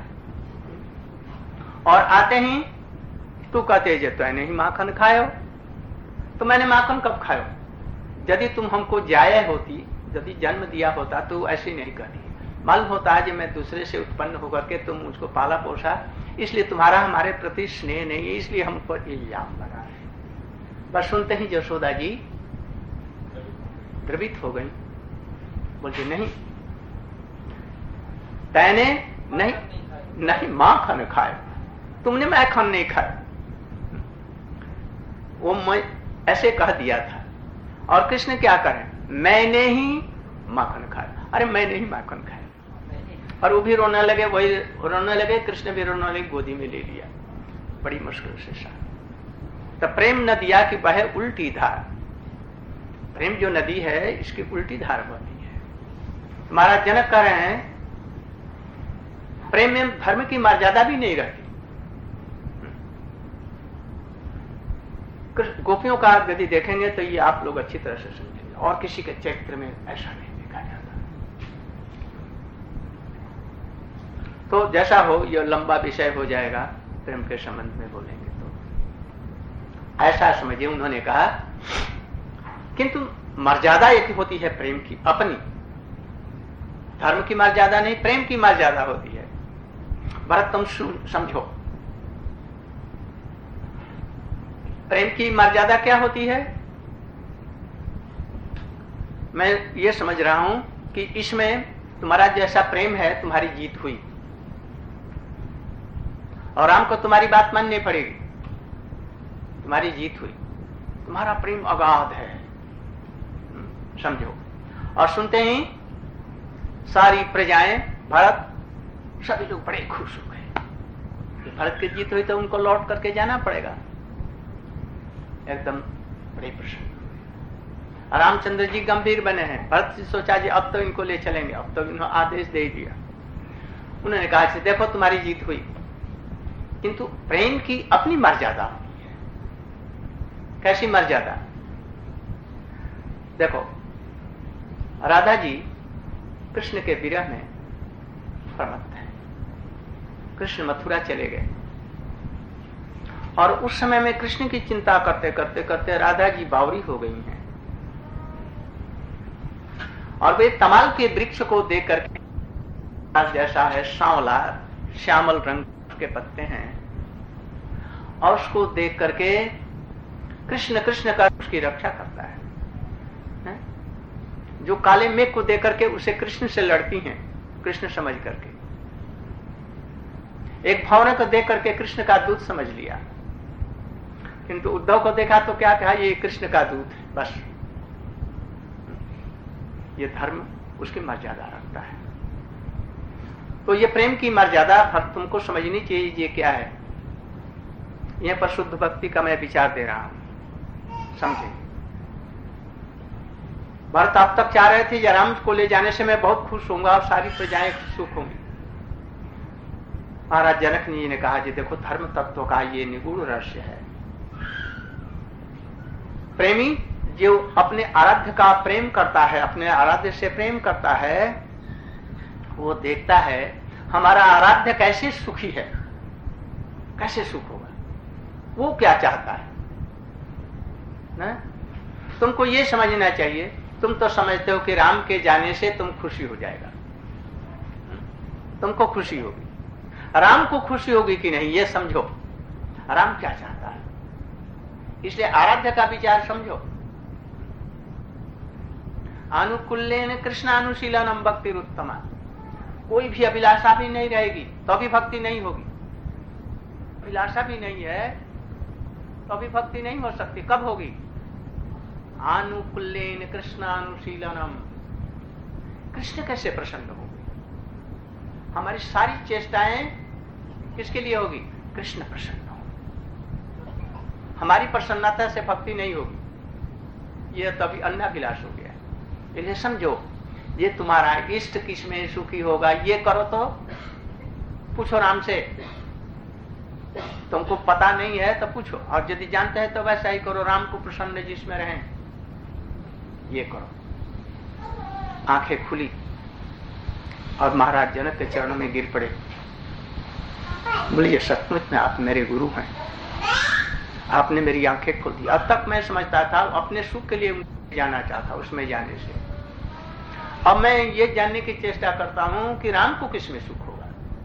और आते ही तू कहते जे तो नहीं माखन खायो। तो मैंने माखन कब खायो? यदि तुम हमको जाया होती, यदि जन्म दिया होता तो ऐसे नहीं कहती। मालूम होता है कि मैं दूसरे से उत्पन्न होकर के तुम मुझको पाला पोसा, इसलिए तुम्हारा हमारे प्रति स्नेह नहीं है, इसलिए हम पर इल्जाम लगा रहे। बस सुनते ही यशोदा जी द्रवित हो गई, बोलती नहीं तैने नहीं नहीं माखन खाए, तुमने माखन नहीं खाया। वो मैं ऐसे कह दिया था। और कृष्ण क्या करें, मैंने ही माखन खाया। अरे मैंने ही माखन खाया। और वो भी रोने लगे, वही रोने लगे, कृष्ण भी रोने लगे, गोदी में ले लिया बड़ी मुश्किल से साथ। तो प्रेम नदिया की बहे उल्टी धार। प्रेम जो नदी है इसकी उल्टी धार बहती है। महाराज जनक कह रहे हैं प्रेम में धर्म की मर्यादा भी नहीं रहती। गोपियों का यदि देखेंगे तो ये आप लोग अच्छी तरह से समझेंगे, और किसी के चरित्र में ऐसा नहीं देखा जाता। तो जैसा हो, यह लंबा विषय हो जाएगा, प्रेम के संबंध में बोलेंगे तो ऐसा समझिए। उन्होंने कहा किंतु मर्यादा एक होती है प्रेम की अपनी, धर्म की मर्यादा नहीं, प्रेम की मर्यादा होती है। भरत तुम समझो प्रेम की मर्यादा क्या होती है। मैं ये समझ रहा हूं कि इसमें तुम्हारा जैसा प्रेम है, तुम्हारी जीत हुई, और राम को तुम्हारी बात माननी पड़ेगी। तुम्हारी जीत हुई, तुम्हारा प्रेम अगाध है, समझो। और सुनते ही सारी प्रजाएं, भरत, सभी लोग बड़े खुश हो गए। भरत की जीत हुई तो उनको लौट करके जाना पड़ेगा, एकदम बड़े प्रसन्न। रामचंद्र जी गंभीर बने हैं। भरत जी सोचा जी अब तो इनको ले चलेंगे, अब तो इन्होंने आदेश दे दिया। उन्होंने कहा कि देखो तुम्हारी जीत हुई, किंतु प्रेम की अपनी मर्यादा होती है। कैसी मर्यादा? देखो, राधा जी कृष्ण के विरह में प्रमत्त है। कृष्ण मथुरा चले गए और उस समय में कृष्ण की चिंता करते करते करते राधा जी बावरी हो गई हैं और वे तमाल के वृक्ष को देख करके, जैसा है सांवला श्यामल रंग के पत्ते हैं, और उसको देख करके कृष्ण कृष्ण का उसकी रक्षा करता है, है? जो काले मेघ को देख करके उसे कृष्ण से लड़ती हैं, कृष्ण समझ करके। एक भावना को देख करके कृष्ण का दूत समझ लिया, किंतु उद्धव को देखा तो क्या कहा, ये कृष्ण का दूत है, बस। ये धर्म उसकी मर्यादा रखता है। तो ये प्रेम की मर्यादा तुमको समझनी चाहिए। ये क्या है? यहां पर शुद्ध भक्ति का मैं विचार दे रहा हूं, समझे। भरत अब तक चाह रहे थे राम को ले जाने से मैं बहुत खुश होऊंगा और सारी प्रजाएं सुख होंगी। महाराज जनक जी ने कहा जी देखो, धर्म तत्व का ये निगूढ़ रहस्य है। प्रेमी जो अपने आराध्य का प्रेम करता है, अपने आराध्य से प्रेम करता है, वो देखता है हमारा आराध्य कैसे सुखी है, कैसे सुख होगा, वो क्या चाहता है ना? तुमको ये समझना चाहिए। तुम तो समझते हो कि राम के जाने से तुम खुशी हो जाएगा, तुमको खुशी होगी। राम को खुशी होगी कि नहीं ये समझो, राम क्या चाहता है। इसलिए आराध्य का विचार समझो। अनुकूल्येन कृष्णानुशीलनम भक्ति उत्तमा। कोई भी अभिलाषा भी नहीं रहेगी तो भी भक्ति नहीं होगी। अभिलाषा भी नहीं है तो भी भक्ति नहीं हो सकती। कब होगी? अनुकूल्येन कृष्णानुशीलनम। कृष्ण कैसे प्रसन्न होगी? हमारी सारी चेष्टाएं किसके लिए होगी? कृष्ण प्रसन्न हो। हमारी प्रसन्नता से भक्ति नहीं होगी, यह तभी अन्नाभिलाष हो गया। इसलिए समझो, ये तुम्हारा इष्ट किसमें सुखी होगा, ये करो तो पूछो राम से। तुमको पता नहीं है तो पूछो, और यदि जानते हैं तो वैसा ही करो। राम को प्रसन्न जिसमें रहें ये करो। आंखें खुली और महाराज जनक के चरणों में गिर पड़े। बोलिए सचमुच में आप मेरे गुरु हैं, आपने मेरी आंखें खोल दी। अब तक मैं समझता था अपने सुख के लिए जाना चाहता, उसमें जाने से अब मैं ये जानने की चेष्टा करता हूं कि राम को किसमें सुख होगा।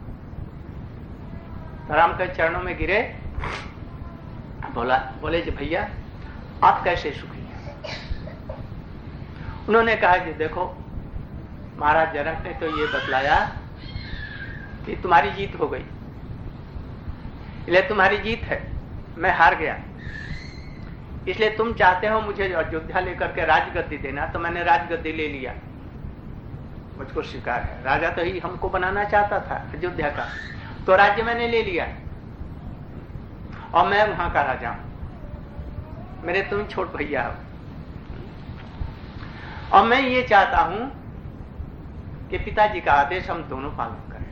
राम के चरणों में गिरे, बोला बोले जी भैया आप कैसे सुखी हैं? उन्होंने कहा कि देखो महाराज जनक ने तो ये बतलाया कि तुम्हारी जीत हो गई, इसलिए तुम्हारी जीत है, मैं हार गया, इसलिए तुम चाहते हो मुझे अयोध्या लेकर के राजगद्दी देना, तो मैंने राजगद्दी ले लिया, मुझको स्वीकार है। राजा तो ही हमको बनाना चाहता था अयोध्या का, तो राज्य मैंने ले लिया और मैं वहां का राजा हूं, मेरे तुम छोट भैया हो। और मैं ये चाहता हूं कि पिताजी का आदेश हम दोनों पालन करें।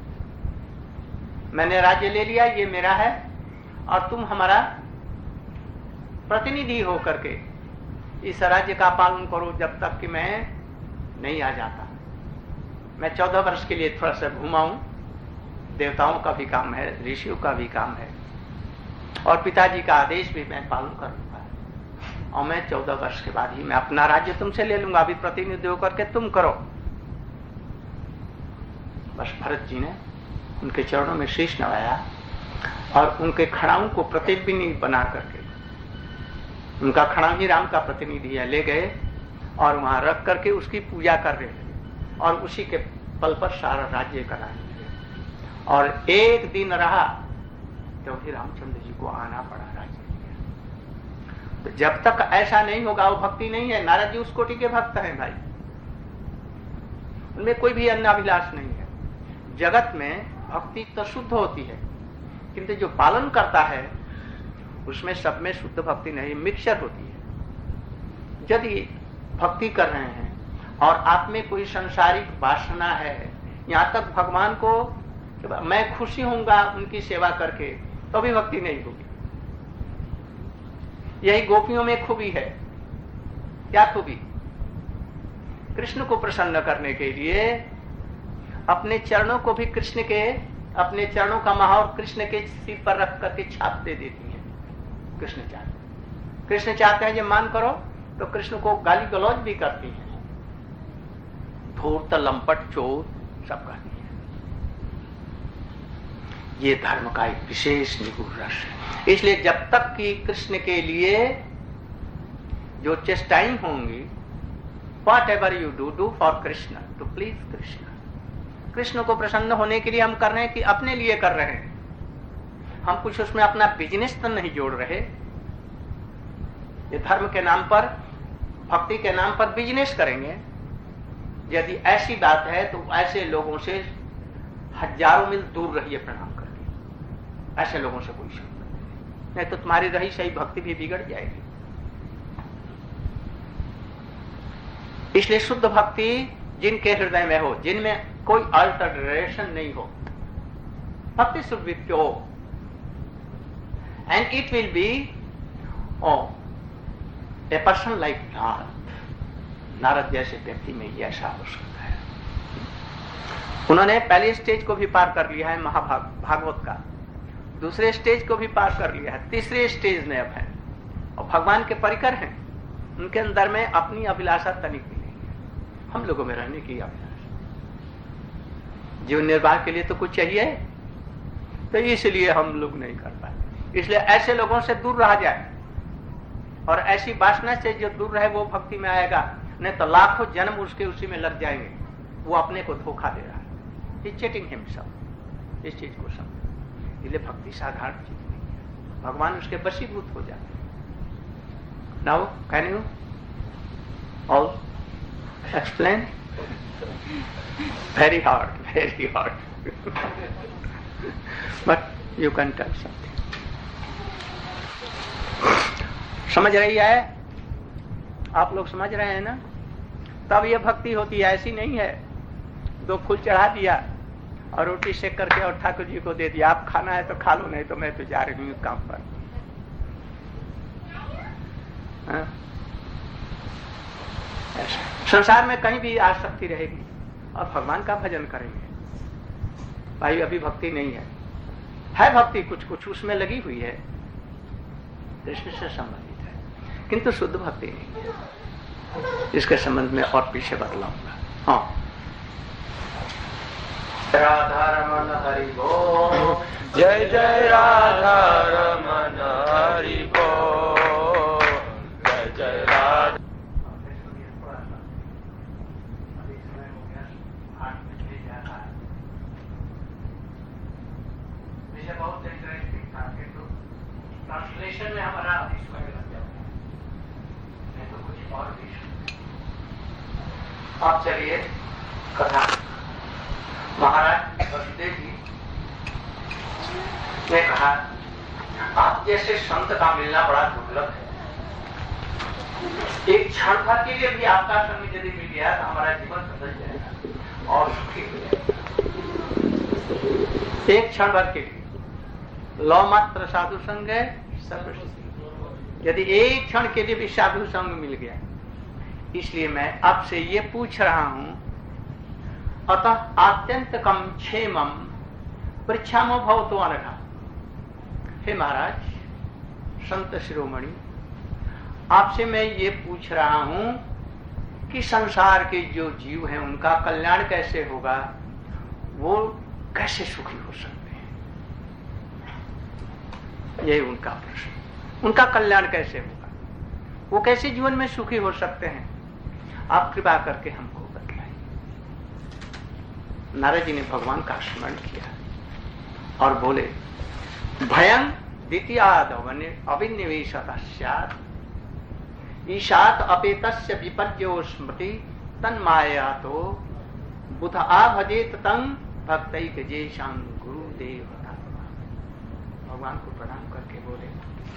मैंने राज्य ले लिया, ये मेरा है, और तुम हमारा प्रतिनिधि हो करके इस राज्य का पालन करो जब तक कि मैं नहीं आ जाता। मैं चौदह वर्ष के लिए थोड़ा सा घुमाऊं, देवताओं का भी काम है, ऋषियों का भी काम है, और पिताजी का आदेश भी मैं पालन करूंगा। और मैं चौदह वर्ष के बाद ही मैं अपना राज्य तुमसे ले लूंगा, अभी प्रतिनिधि होकर के तुम करो। बस भरत जी ने उनके चरणों में शीश नवाया और उनके खड़ाओं को प्रतिनिधि बना करके, उनका खड़ा ही राम का प्रतिनिधि है, ले गए और वहां रख करके उसकी पूजा कर रहे थे, और उसी के पल पर सारा राज्य कराए। और एक दिन रहा क्योंकि रामचंद्र जी को आना पड़ा राज्य। तो जब तक ऐसा नहीं होगा वो भक्ति नहीं है। नारद जी उस कोटि के भक्त हैं भाई, उनमें कोई भी अन्य अभिलाष नहीं है। जगत में भक्ति तो शुद्ध होती है, किंतु जो पालन करता है उसमें सब में शुद्ध भक्ति नहीं, मिक्सचर होती है। यदि भक्ति कर रहे हैं और आप में कोई संसारिक वासना है, यहां तक भगवान को मैं खुशी होऊंगा उनकी सेवा करके, तो भी भक्ति नहीं होगी। यही गोपियों में खूबी है। क्या खूबी? कृष्ण को प्रसन्न करने के लिए अपने चरणों को भी कृष्ण के, अपने चरणों का महावर कृष्ण के सिर पर रख करके छाप दे देती हैं। कृष्ण चाहते कृष्ण चाहते हैं जब मान करो, तो कृष्ण को गाली गलौज भी करती हैं, धूर्त लंपट चोर सब करती हैं। ये धर्म का एक विशेष निगूढ़ रस है। इसलिए जब तक कि कृष्ण के लिए जो चेष्टाएं होंगी, whatever you do do for Krishna, to please Krishna. Krishna को प्रसन्न होने के लिए हम कर रहे हैं कि अपने लिए कर रहे हैं? हम कुछ उसमें अपना बिजनेस तो नहीं जोड़ रहे। ये धर्म के नाम पर, भक्ति के नाम पर बिजनेस करेंगे। यदि ऐसी बात है तो ऐसे लोगों से हजारों मील दूर रहिए प्रणाम करके। ऐसे लोगों से कोई संबंध नहीं, तो तुम्हारी रही सही भक्ति भी बिगड़ जाएगी। इसलिए शुद्ध भक्ति जिनके हृदय में हो, जिनमें कोई अल्टरेशन नहीं हो, bhakti should be pure and it will be oh a person like Narad. Narad जैसे व्यक्ति में ये ऐसा हो सकता है। उन्होंने पहले स्टेज को भी पार कर लिया है महाभाग भागवत का, दूसरे स्टेज को भी पार कर लिया है, तीसरे स्टेज में अब है और भगवान के परिकर हैं। उनके अंदर में अपनी अभिलाषा तनिक भी नहीं है। हम लोगों में रहने की अभिलाषा, जीवन निर्वाह के लिए तो कुछ चाहिए, तो इसलिए हम लोग नहीं कर पाते। इसलिए ऐसे लोगों से दूर रहा जाए, और ऐसी वासना से जो दूर रहे वो भक्ति में आएगा, नहीं तो लाखों जन्म उसके उसी में लग जाएंगे। वो अपने को धोखा दे रहा है, चीटिंग हिमसेल्फ। इस चीज को समझ। इसलिए भक्ति साधारण चीज नहीं है, भगवान उसके वशीभूत हो जाते हैं। Now can you all explain? Very hard, very hard, but you can tell something. समझ रही है? आप लोग समझ रहे हैं ना? तब ये भक्ति होती है, ऐसी नहीं है दो फूल चढ़ा दिया और रोटी सेक करके और ठाकुर जी को दे दिया, आप खाना है तो खा लो, नहीं तो मैं तो जा रही हूँ काम पर। हाँ? संसार में कहीं भी आसक्ति रहेगी और भगवान का भजन करेंगे। भाई अभी भक्ति नहीं है, है भक्ति कुछ कुछ उसमें लगी हुई है, कृष्ण से संबंधित है, किंतु शुद्ध भक्ति नहीं है। इसके संबंध में और पीछे बतलाऊंगा। हाँ, राधा रमन हरि बोल, जय जय राधा रमन हरि बोल, जय जय राधा। बहुत इंटरेस्टिंग था, किंतु ट्रांसलेशन में हमारा समय लग जाता है, नहीं तो कुछ और भी। अब चलिए कथा। महाराज वसुदेव जी ने कहा, आप जैसे संत का मिलना बड़ा दुर्लभ है। एक क्षण भर के लिए भी आपका संग यदि मिल गया तो हमारा जीवन बदल जाएगा और सुखी हो जाएगा। एक क्षण भर के लिए लौ मात्र साधु संग है सर्व। यदि एक क्षण के लिए भी साधु संग मिल गया, इसलिए मैं आपसे ये पूछ रहा हूं, अतः आत्यंत कम क्षेमम पृच्छामो भवतो अनघा। हे महाराज संत शिरोमणि, आपसे मैं ये पूछ रहा हूं कि संसार के जो जीव हैं उनका कल्याण कैसे होगा, वो कैसे सुखी हो सकते हैं, यही उनका प्रश्न। उनका कल्याण कैसे होगा, वो कैसे जीवन में सुखी हो सकते हैं, आप कृपा करके हमको बतलाइए। नारद जी ने भगवान का स्मरण किया और बोले, भयं द्वितीयाद अभिनिवेशतः स्यात् ईशात अपेतस्य विपर्यो स्मृति तन्माया तो बुध आ भजेत तंग भक्तैक जेशां गुरुदेव। भगवान को प्रणाम करके बोले,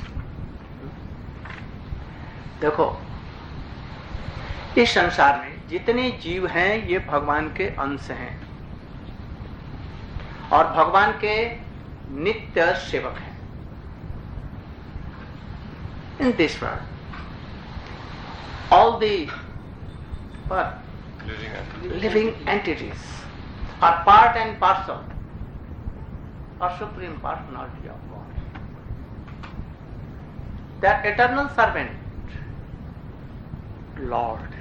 देखो इस संसार में जितने जीव हैं ये भगवान के अंश हैं और भगवान के नित्य सेवक हैं। In this world all the what? Living entities. living entities are part and parcel of Supreme Personality of God. They are eternal servant, Lord.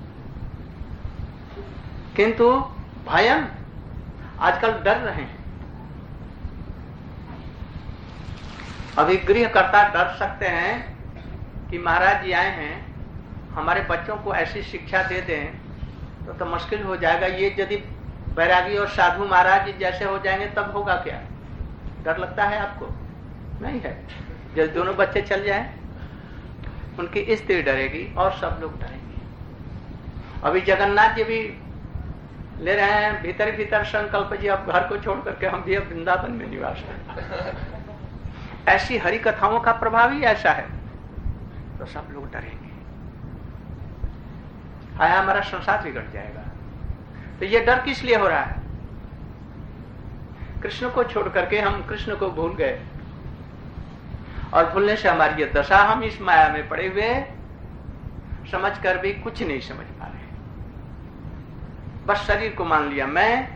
किंतु भयम आजकल डर रहे हैं। अभी गृहकर्ता डर सकते हैं कि महाराज जी आए हैं, हमारे बच्चों को ऐसी शिक्षा दे दें तो तो मुश्किल हो जाएगा। ये यदि बैरागी और साधु महाराज जी जैसे हो जाएंगे तब होगा क्या? डर लगता है आपको? नहीं है। जब दोनों बच्चे चल जाएं, उनकी स्त्री डरेगी और सब लोग डरेंगे। अभी जगन्नाथ जी भी ले रहे हैं भीतर भीतर संकल्प जी, अब घर को छोड़ करके हम भी अब वृंदावन में निवास करें। ऐसी हरि कथाओं का प्रभाव ही ऐसा है, तो सब लोग डरेंगे, हाय हमारा संसार बिगड़ जाएगा। तो ये डर किस लिए हो रहा है? कृष्ण को छोड़ करके हम कृष्ण को भूल गए और भूलने से हमारी ये दशा, हम इस माया में पड़े हुए समझ कर भी कुछ नहीं समझ पा रहे। बस शरीर को मान लिया मैं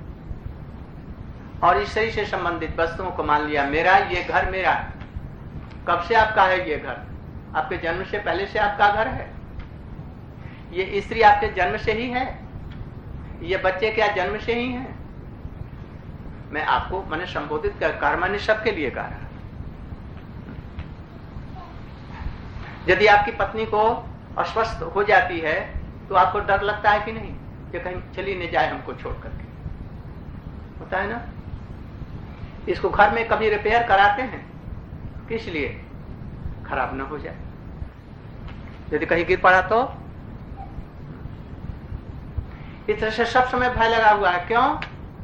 और इस शरीर से संबंधित वस्तुओं को मान लिया मेरा। ये घर मेरा है। कब से आपका है ये घर? आपके जन्म से पहले से आपका घर है। ये स्त्री आपके जन्म से ही है। ये बच्चे क्या जन्म से ही हैं? मैं आपको मैंने संबोधित कर कार मैंने सबके लिए कहा। यदि आपकी पत्नी को अस्वस्थ हो जाती है तो आपको डर लगता है कि नहीं कि कहीं चली न जाए हमको छोड़ करके? होता है ना। इसको घर में कभी रिपेयर कराते हैं किस लिए? खराब न हो जाए। यदि कहीं गिर पड़ा तो इस तरह से सब समय भय लगा हुआ है। क्यों?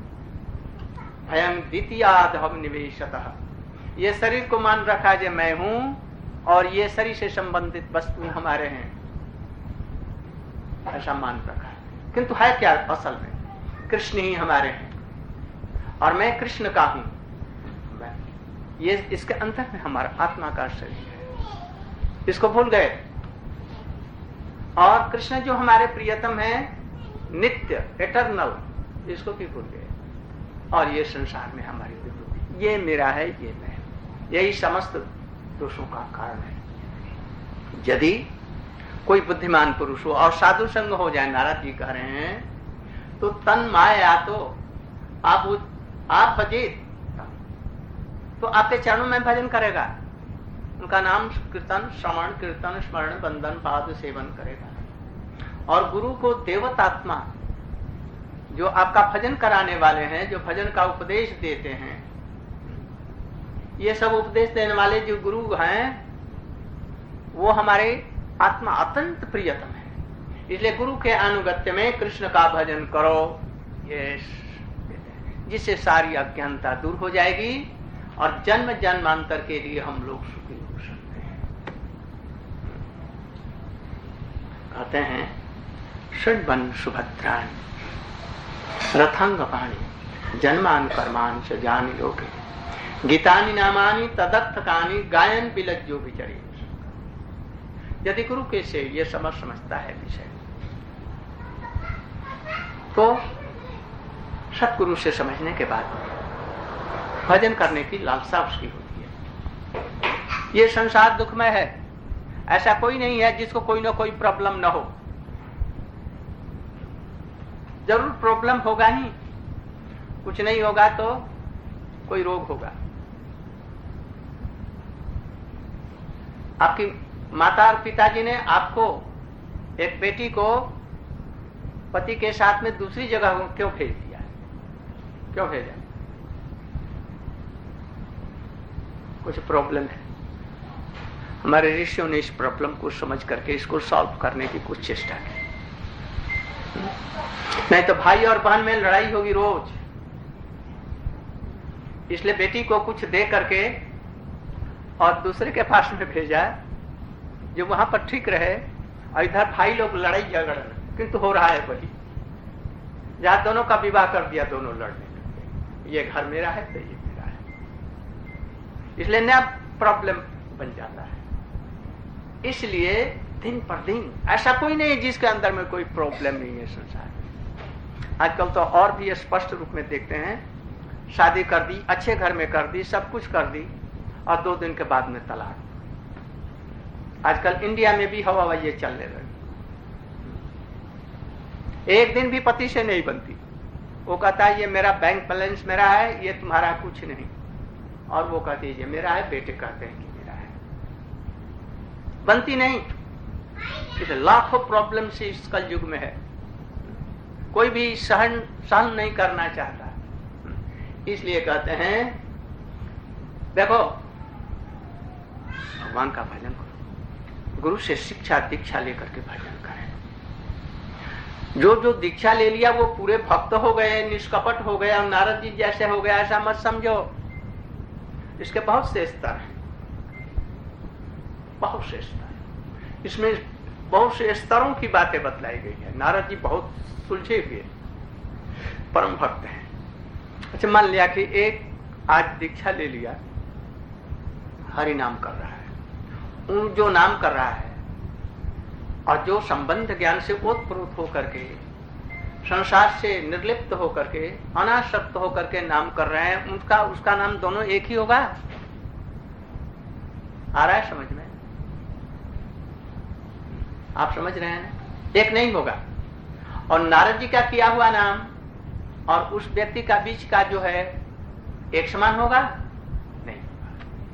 भयम द्वितीयाधम निवेशतः। ये शरीर को मान रखा है मैं हूं और ये शरीर से संबंधित वस्तु हमारे हैं, ऐसा मान रखा है। किंतु है क्या असल में? कृष्ण ही हमारे हैं और मैं कृष्ण का हूं। ये इसके अंतर में हमारा आत्मा का शरीर है, इसको भूल गए। और कृष्ण जो हमारे प्रियतम है, नित्य एटर्नल, इसको भी भूल गए। और ये संसार में हमारी विवृत्ति, ये मेरा है, ये मैं, यही समस्त दोषों का कारण है। यदि कोई बुद्धिमान पुरुष हो और साधु संग हो जाए, नारद जी कह रहे हैं, तो तन माया तो आप आप भजित, तो आपके चरणों में भजन करेगा, उनका नाम कीर्तन श्रवण कीर्तन स्मरण बंधन पाद सेवन करेगा। और गुरु को देवतात्मा जो आपका भजन कराने वाले हैं, जो भजन का उपदेश देते हैं, ये सब उपदेश देने वाले जो गुरु हैं वो हमारे आत्मा अत्यंत प्रियतम है। इसलिए गुरु के अनुगत्य में कृष्ण का भजन करो, ये जिससे सारी अज्ञानता दूर हो जाएगी और जन्म जन्मांतर के लिए हम लोग सुखी हो सकते हैं। कहते हैं षड्वन सुभद्रान रथांगपाणि जन्मान कर्मान च जानि लोके गीतानि नामानि तदर्थकानि गायन बिलज्जो विचरे। यदि गुरु के से ये समझ समझता है विषय, तो सतगुरु से समझने के बाद भजन करने की लालसा उसकी होती है। ये संसार दुखमय है, ऐसा कोई नहीं है जिसको कोई ना कोई प्रॉब्लम ना हो। जरूर प्रॉब्लम होगा ही, कुछ नहीं होगा तो कोई रोग होगा। आपकी माता और पिताजी ने आपको, एक बेटी को पति के साथ में दूसरी जगह क्यों भेज दिया? क्यों भेजा? कुछ प्रॉब्लम है। हमारे ऋषियों ने इस प्रॉब्लम को समझ करके इसको सॉल्व करने की कुछ चेष्टा की। नहीं तो भाई और बहन में लड़ाई होगी रोज। इसलिए बेटी को कुछ दे करके और दूसरे के पास में भेजा जो वहां पर ठीक रहे, और इधर भाई लोग लड़ाई झगड़ किंतु हो रहा है वही, जहां दोनों का विवाह कर दिया, दोनों लड़ने लगे, ये घर मेरा है तो ये मेरा है। इसलिए नया प्रॉब्लम बन जाता है। इसलिए दिन पर दिन ऐसा कोई नहीं है जिसके अंदर में कोई प्रॉब्लम नहीं है संसार में। आजकल तो और भी स्पष्ट रूप में देखते हैं, शादी कर दी, अच्छे घर में कर दी, सब कुछ कर दी, और दो दिन के बाद में तलाक। आजकल इंडिया में भी हवा ये चलने लगी। एक दिन भी पति से नहीं बनती। वो कहता है ये मेरा बैंक बैलेंस मेरा है, ये तुम्हारा कुछ नहीं, और वो कहती है ये मेरा है, बेटे कहते हैं कि मेरा है, बनती नहीं। इसे लाखों प्रॉब्लम से इस कल युग में है, कोई भी सहन सहन नहीं करना चाहता। इसलिए कहते हैं देखो भगवान का भजन करो, गुरु से शिक्षा दीक्षा लेकर के भजन करें। जो जो दीक्षा ले लिया वो पूरे भक्त हो गए, निष्कपट हो गए, और नारद जी जैसे हो गया ऐसा मत समझो। इसके बहुत से स्तर हैं, बहुत से स्तर। इसमें बहुत से स्तरों की बातें बतलाई गई है। नारद जी बहुत सुलझे हुए परम भक्त हैं। अच्छा, मान लिया कि एक आज दीक्षा ले लिया, हरि नाम कर रहा है, उन जो नाम कर रहा है और जो संबंध ज्ञान से ओतप्रोत होकर के, संसार से निर्लिप्त होकर के, अनासक्त होकर के नाम कर रहे हैं, उनका उसका नाम दोनों एक ही होगा? आ रहा है समझ में? आप समझ रहे हैं ना? एक नहीं होगा। और नारद जी का किया हुआ नाम और उस व्यक्ति का बीच का जो है एक समान होगा? नहीं होगा।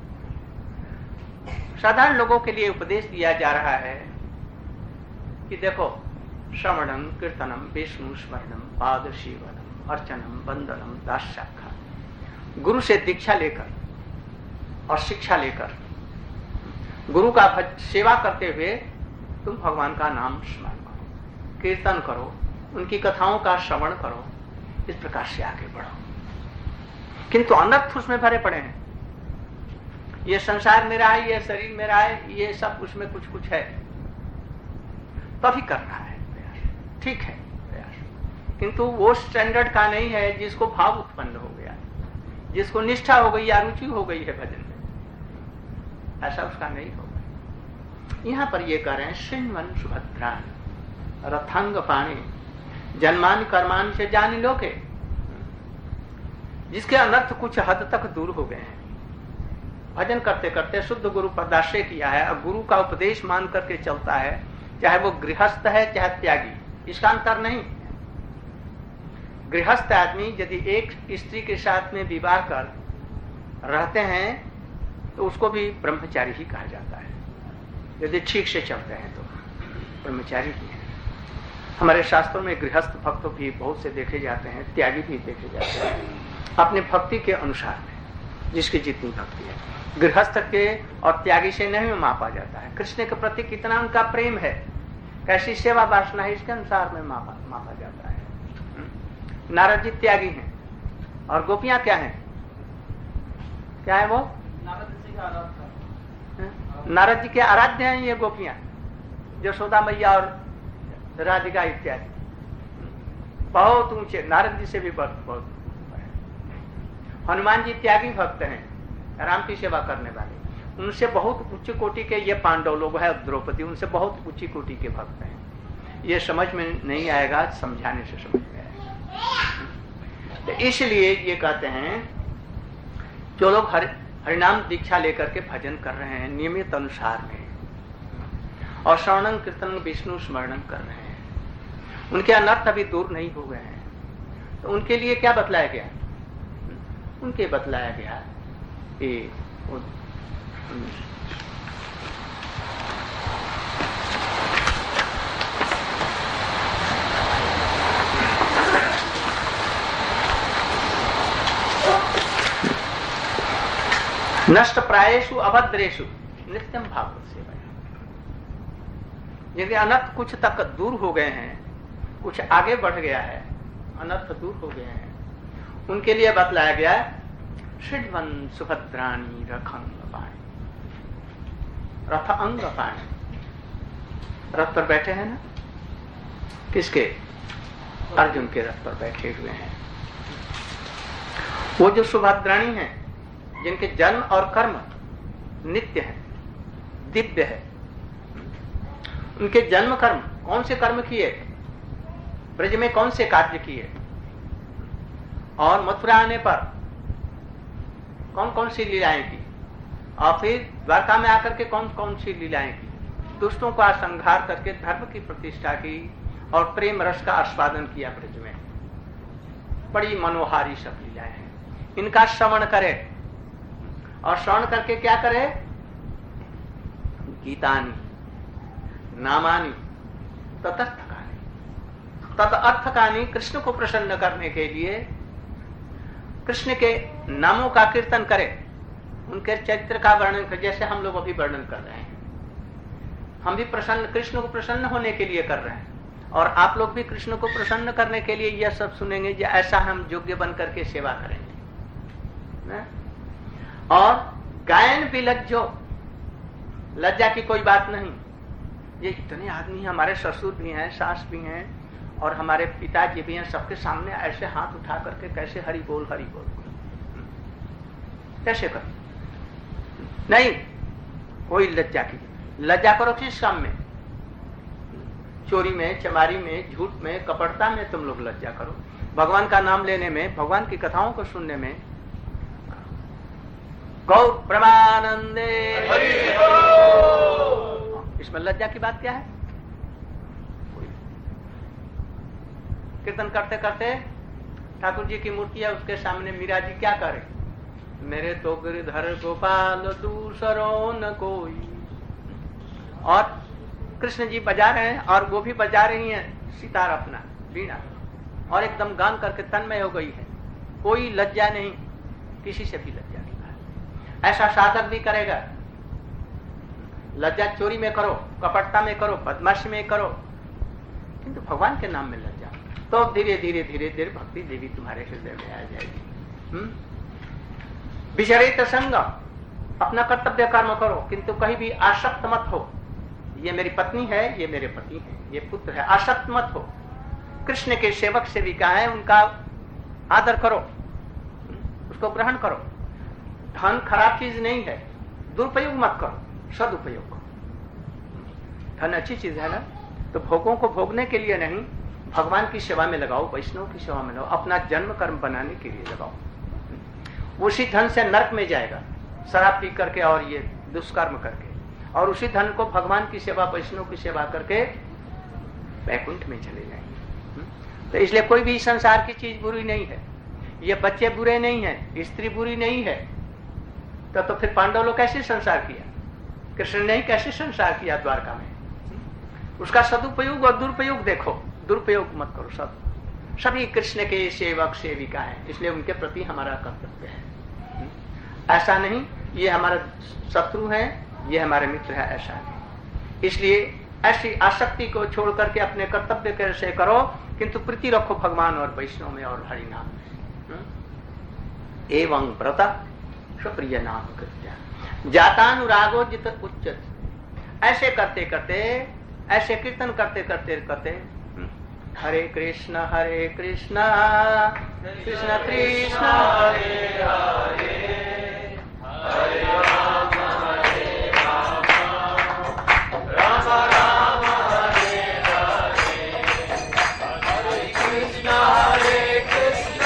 साधारण लोगों के लिए उपदेश दिया जा रहा है कि देखो, श्रवणम कीर्तनम विष्णु स्मरणम पाद सेवनम अर्चनम वंदनम दास्याखा। गुरु से दीक्षा लेकर और शिक्षा लेकर गुरु का सेवा करते हुए तुम भगवान का नाम स्मरण करो, कीर्तन करो, उनकी कथाओं का श्रवण करो, इस प्रकार से आगे बढ़ो। किंतु अनर्थ उसमें भरे पड़े हैं। ये संसार मेरा है, ये शरीर मेरा है, ये सब उसमें कुछ कुछ है, तभी कर रहा है प्रयास, ठीक है प्रयास, किंतु वो स्टैंडर्ड का नहीं है जिसको भाव उत्पन्न हो गया, जिसको निष्ठा हो गई या रुचि हो गई है भजन में, ऐसा उसका नहीं होगा। यहां पर ये कह रहे हैं श्रृण्वन सुभद्रान रथांग पाणी जन्मान कर्मान से जान लोके। जिसके अनर्थ कुछ हद तक दूर हो गए हैं, भजन करते करते शुद्ध गुरु पदाश्रय किया है और गुरु का उपदेश मान करके चलता है, चाहे वो गृहस्थ है चाहे त्यागी, इसका अंतर नहीं। गृहस्थ आदमी यदि एक स्त्री के साथ में विवाह कर रहते हैं तो उसको भी ब्रह्मचारी ही कहा जाता है, यदि ठीक से चलते हैं तो ब्रह्मचारी ही है। हमारे शास्त्रों में गृहस्थ भक्त भी बहुत से देखे जाते हैं, त्यागी भी देखे जाते हैं, अपने भक्ति के अनुसार में, जिसकी जितनी भक्ति है। गृहस्थ के और त्यागी से नहीं मापा जाता है। कृष्ण के प्रति कितना उनका प्रेम है, कैसी सेवा वासना है, इसके अनुसार में मापा मापा जाता है। नारद जी त्यागी हैं और गोपियां क्या हैं? क्या है वो? नारद जी के आराध्य हैं ये गोपियां, यशोदा मैया और राधिका इत्यादि, बहुत ऊंचे, नारद जी से भी बहुत बहुत। हनुमान जी त्यागी भक्त हैं, राम की सेवा करने वाले, उनसे बहुत उच्च कोटि के ये पांडव लोग हैं, द्रौपदी उनसे बहुत ऊंची कोटि के भक्त हैं। ये समझ में नहीं आएगा, समझाने से समझ में आएगा। तो इसलिए ये कहते हैं जो लोग हरि हरिनाम दीक्षा लेकर के भजन कर रहे हैं नियमित अनुसार में, और श्रवणं कीर्तनं विष्णु स्मरणं कर रहे हैं, उनके अनर्थ अभी दूर नहीं हो गए हैं। तो उनके लिए क्या बतलाया गया? उनके बतलाया गया कि नष्ट प्रायेषु अभद्रेषु नित्यम भागवत सेवा। यदि अनर्थ कुछ तक दूर हो गए हैं, कुछ आगे बढ़ गया है, अनर्थ दूर हो गए हैं, उनके लिए बतलाया गया है षड्वन सुभद्राणी रखंग पाणी, रथ अंग पाणी। रथ पर बैठे हैं ना, किसके? अर्जुन के रथ पर बैठे हुए हैं। वो जो सुभद्राणी हैं, जिनके जन्म और कर्म नित्य है, दिव्य है, उनके जन्म कर्म कौन से कर्म किए, ब्रज में कौन से कार्य किए, और मथुरा आने पर कौन कौन सी लीलाएं की, और फिर द्वारका में आकर के कौन कौन सी लीलाएं की, दुष्टों का संहार करके धर्म की प्रतिष्ठा की और प्रेम रस का आस्वादन किया ब्रज में। बड़ी मनोहारी सब लीलाएं हैं। इनका श्रवण करे, और श्रवण करके क्या करे? गीतानी नामानी ततर्थकानी, तदर्थकानी, कृष्ण को प्रसन्न करने के लिए कृष्ण के नामों का कीर्तन करे, उनके चरित्र का वर्णन करे, जैसे हम लोग अभी वर्णन कर रहे हैं। हम भी प्रसन्न, कृष्ण को प्रसन्न होने के लिए कर रहे हैं, और आप लोग भी कृष्ण को प्रसन्न करने के लिए यह सब सुनेंगे, जो ऐसा हम योग्य बन करके सेवा करेंगे न? और गायन भी लज्जो, लज्जा की कोई बात नहीं। ये इतने आदमी, हमारे ससुर भी हैं, सास भी हैं, और हमारे पिताजी भी हैं, सबके सामने ऐसे हाथ उठा करके कैसे हरि बोल हरि बोल कैसे कर? नहीं, कोई लज्जा की। लज्जा करो किस काम में? चोरी में, चमारी में, झूठ में, कपटता में तुम लोग लज्जा करो। भगवान का नाम लेने में, भगवान की कथाओं को सुनने में। गौर प्रमानंदे, इसमें लज्जा की बात क्या है? कीर्तन करते करते ठाकुर जी की मूर्ति है, उसके सामने मीरा जी क्या करे? मेरे तो गिरधर गोपाल दूसरो न कोई। और कृष्ण जी बजा रहे हैं, और वो भी बजा रही हैं सितार अपना वीणा, और एकदम गान करके तन्मय हो गई है। कोई लज्जा नहीं, किसी से भी लज्जा नहीं। ऐसा साधक भी करेगा। लज्जा चोरी में करो, कपटता में करो, बदमाशी में करो, किंतु भगवान के नाम में लज्जा, तो धीरे धीरे धीरे धीरे भक्ति देवी तुम्हारे हृदय में आ जाएगी। विचरित संग, अपना कर्तव्य कर्म करो, किंतु कहीं भी आसक्त मत हो। ये मेरी पत्नी है, ये मेरे पति है, ये पुत्र है, आसक्त मत हो। कृष्ण के सेवक सेविका है, उनका आदर करो, उसको ग्रहण करो। धन खराब चीज नहीं है, दुरुपयोग मत करो, सदुपयोग करो। धन अच्छी चीज है ना, तो भोगों को भोगने के लिए नहीं, भगवान की सेवा में लगाओ, वैष्णव की सेवा में लगाओ, अपना जन्म कर्म बनाने के लिए लगाओ। उसी धन से नरक में जाएगा, शराब पी करके और ये दुष्कर्म करके, और उसी धन को भगवान की सेवा, वैष्णव की सेवा करके वैकुंठ में चले जाएंगे। तो इसलिए कोई भी संसार की चीज बुरी नहीं है, ये बच्चे बुरे नहीं है, स्त्री बुरी नहीं है। तो, तो फिर पांडव लोग कैसे संसार किया? कृष्ण ने कैसे संसार किया द्वारका में? उसका सदुपयोग और दुरुपयोग देखो, दुरुपयोग मत करो। सब सभी कृष्ण के सेवक सेविका हैं, इसलिए उनके प्रति हमारा कर्तव्य है। ऐसा नहीं ये हमारा शत्रु है, ये हमारे मित्र है, ऐसा नहीं। इसलिए ऐसी आसक्ति को छोड़ करके अपने कर्तव्य कैसे करो, किंतु प्रीति रखो भगवान और वैष्णव में और हरि नाम में। एवं व्रत स्वप्रिय नाम कृत्या जातानुरागो जित उच्चत। ऐसे करते करते, ऐसे कीर्तन करते करते करते हरे कृष्ण हरे कृष्ण कृष्ण कृष्ण हरे हरे, हरे राम हरे राम, राम राम हरे हरे, हरे कृष्ण हरे कृष्ण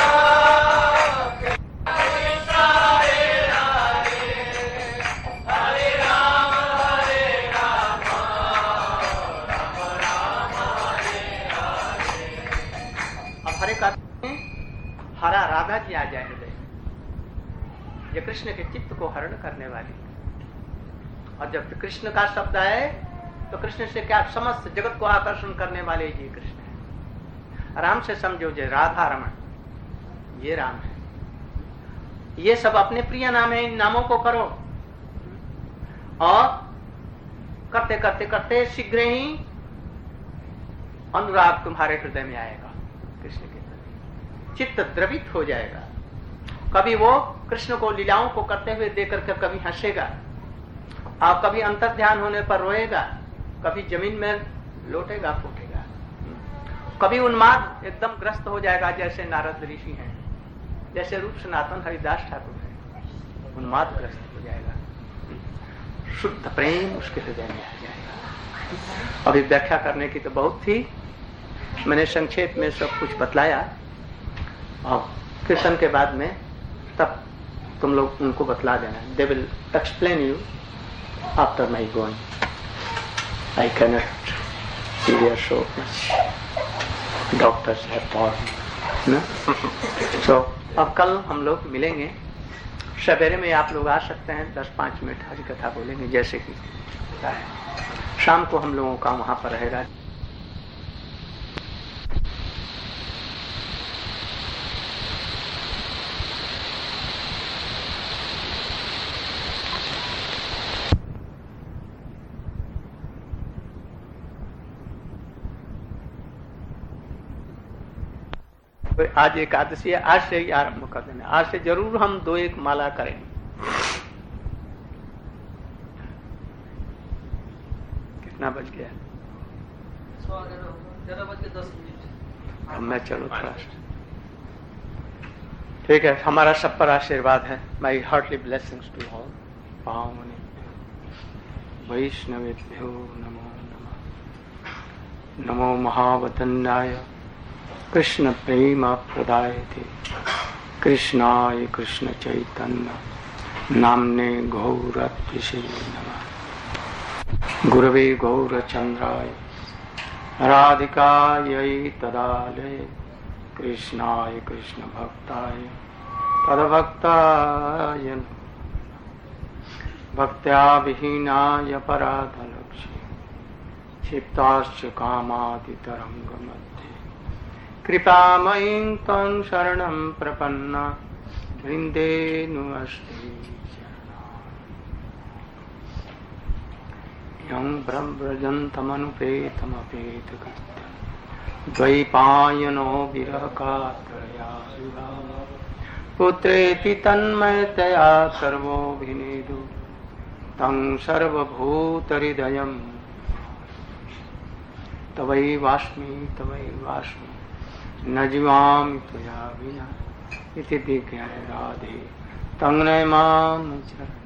कृष्ण हरे हरे, हरे राम हरे राम, राम राम हरे हरे। अब हरे का हरा राधा जी आ जाए हृदय, ये कृष्ण के चित्त को हरण करने वाली। और जब कृष्ण का शब्द आए तो कृष्ण से क्या, समस्त जगत को आकर्षण करने वाले ये कृष्ण है। राम से समझो जे राधा रमण, ये राम है। ये सब अपने प्रिय नाम है, इन नामों को करो। और करते करते करते शीघ्र ही अनुराग तुम्हारे हृदय में आएगा कृष्ण के प्रति, चित्त द्रवित हो जाएगा। कभी वो कृष्ण को लीलाओं को करते हुए देख करके कभी हंसेगा, और कभी अंतर ध्यान होने पर रोएगा, कभी जमीन में लोटेगा फूटेगा, कभी उन्माद एकदम ग्रस्त हो जाएगा जैसे नारद ऋषि हैं, जैसे रूप सनातन हरिदास ठाकुर है, उन्माद ग्रस्त हो जाएगा। शुद्ध प्रेम उसके हृदय में आ जाएगा। अभी व्याख्या करने की तो बहुत थी, मैंने संक्षेप में सब कुछ बतलाया, और कीर्तन के बाद में तब तुम लोग उनको बतला देना। They will explain you after my going. I cannot hear so much, doctors have told ना। सो अब कल हम लोग मिलेंगे, सवेरे में आप लोग आ सकते हैं, दस पाँच मिनट हरी कथा बोलेंगे जैसे कि होता है। शाम को हम लोगों का वहां पर रहेगा। आज एकादशी है, आज से ही आरंभ कर देना। आज से जरूर हम दो एक माला करेंगे। कितना बज गया? ग्यारह बज के दस मिनट। अब मैं चलो थोड़ा ठीक है। हमारा सब पर आशीर्वाद है। My heartly blessings to all. पावने वैष्णवेभ्यो नमो नमः। नमो महावतन्याय कृष्ण प्रेम प्रदाय थे कृष्णाय कृष्ण चैतन्य नामने गौरत्विषे नमः। गुरवे गौरचंद्राय राधिकायै तदालये कृष्णाय कृष्ण भक्ताय तद्भक्ताय भक्त्या विहीनाय पराधलक्ष्ये क्षिप्ताश्च कामादितरङ्गमध्ये कृपामयीं त्वं शरणं प्रपन्ना वृन्देऽनुअस्ति यं ब्रह्मव्रजन्तमनुपेतमपेतकृत्यं द्वैपायनो विरहकातरया पुत्रेति तन्मयतया सर्वोऽभिनेदु तं सर्वभूतहृदयं तवैवास्मि तवैवास्मि न जीवामि त्वया विना इति विज्ञाय राधे तं नमामि चरणं।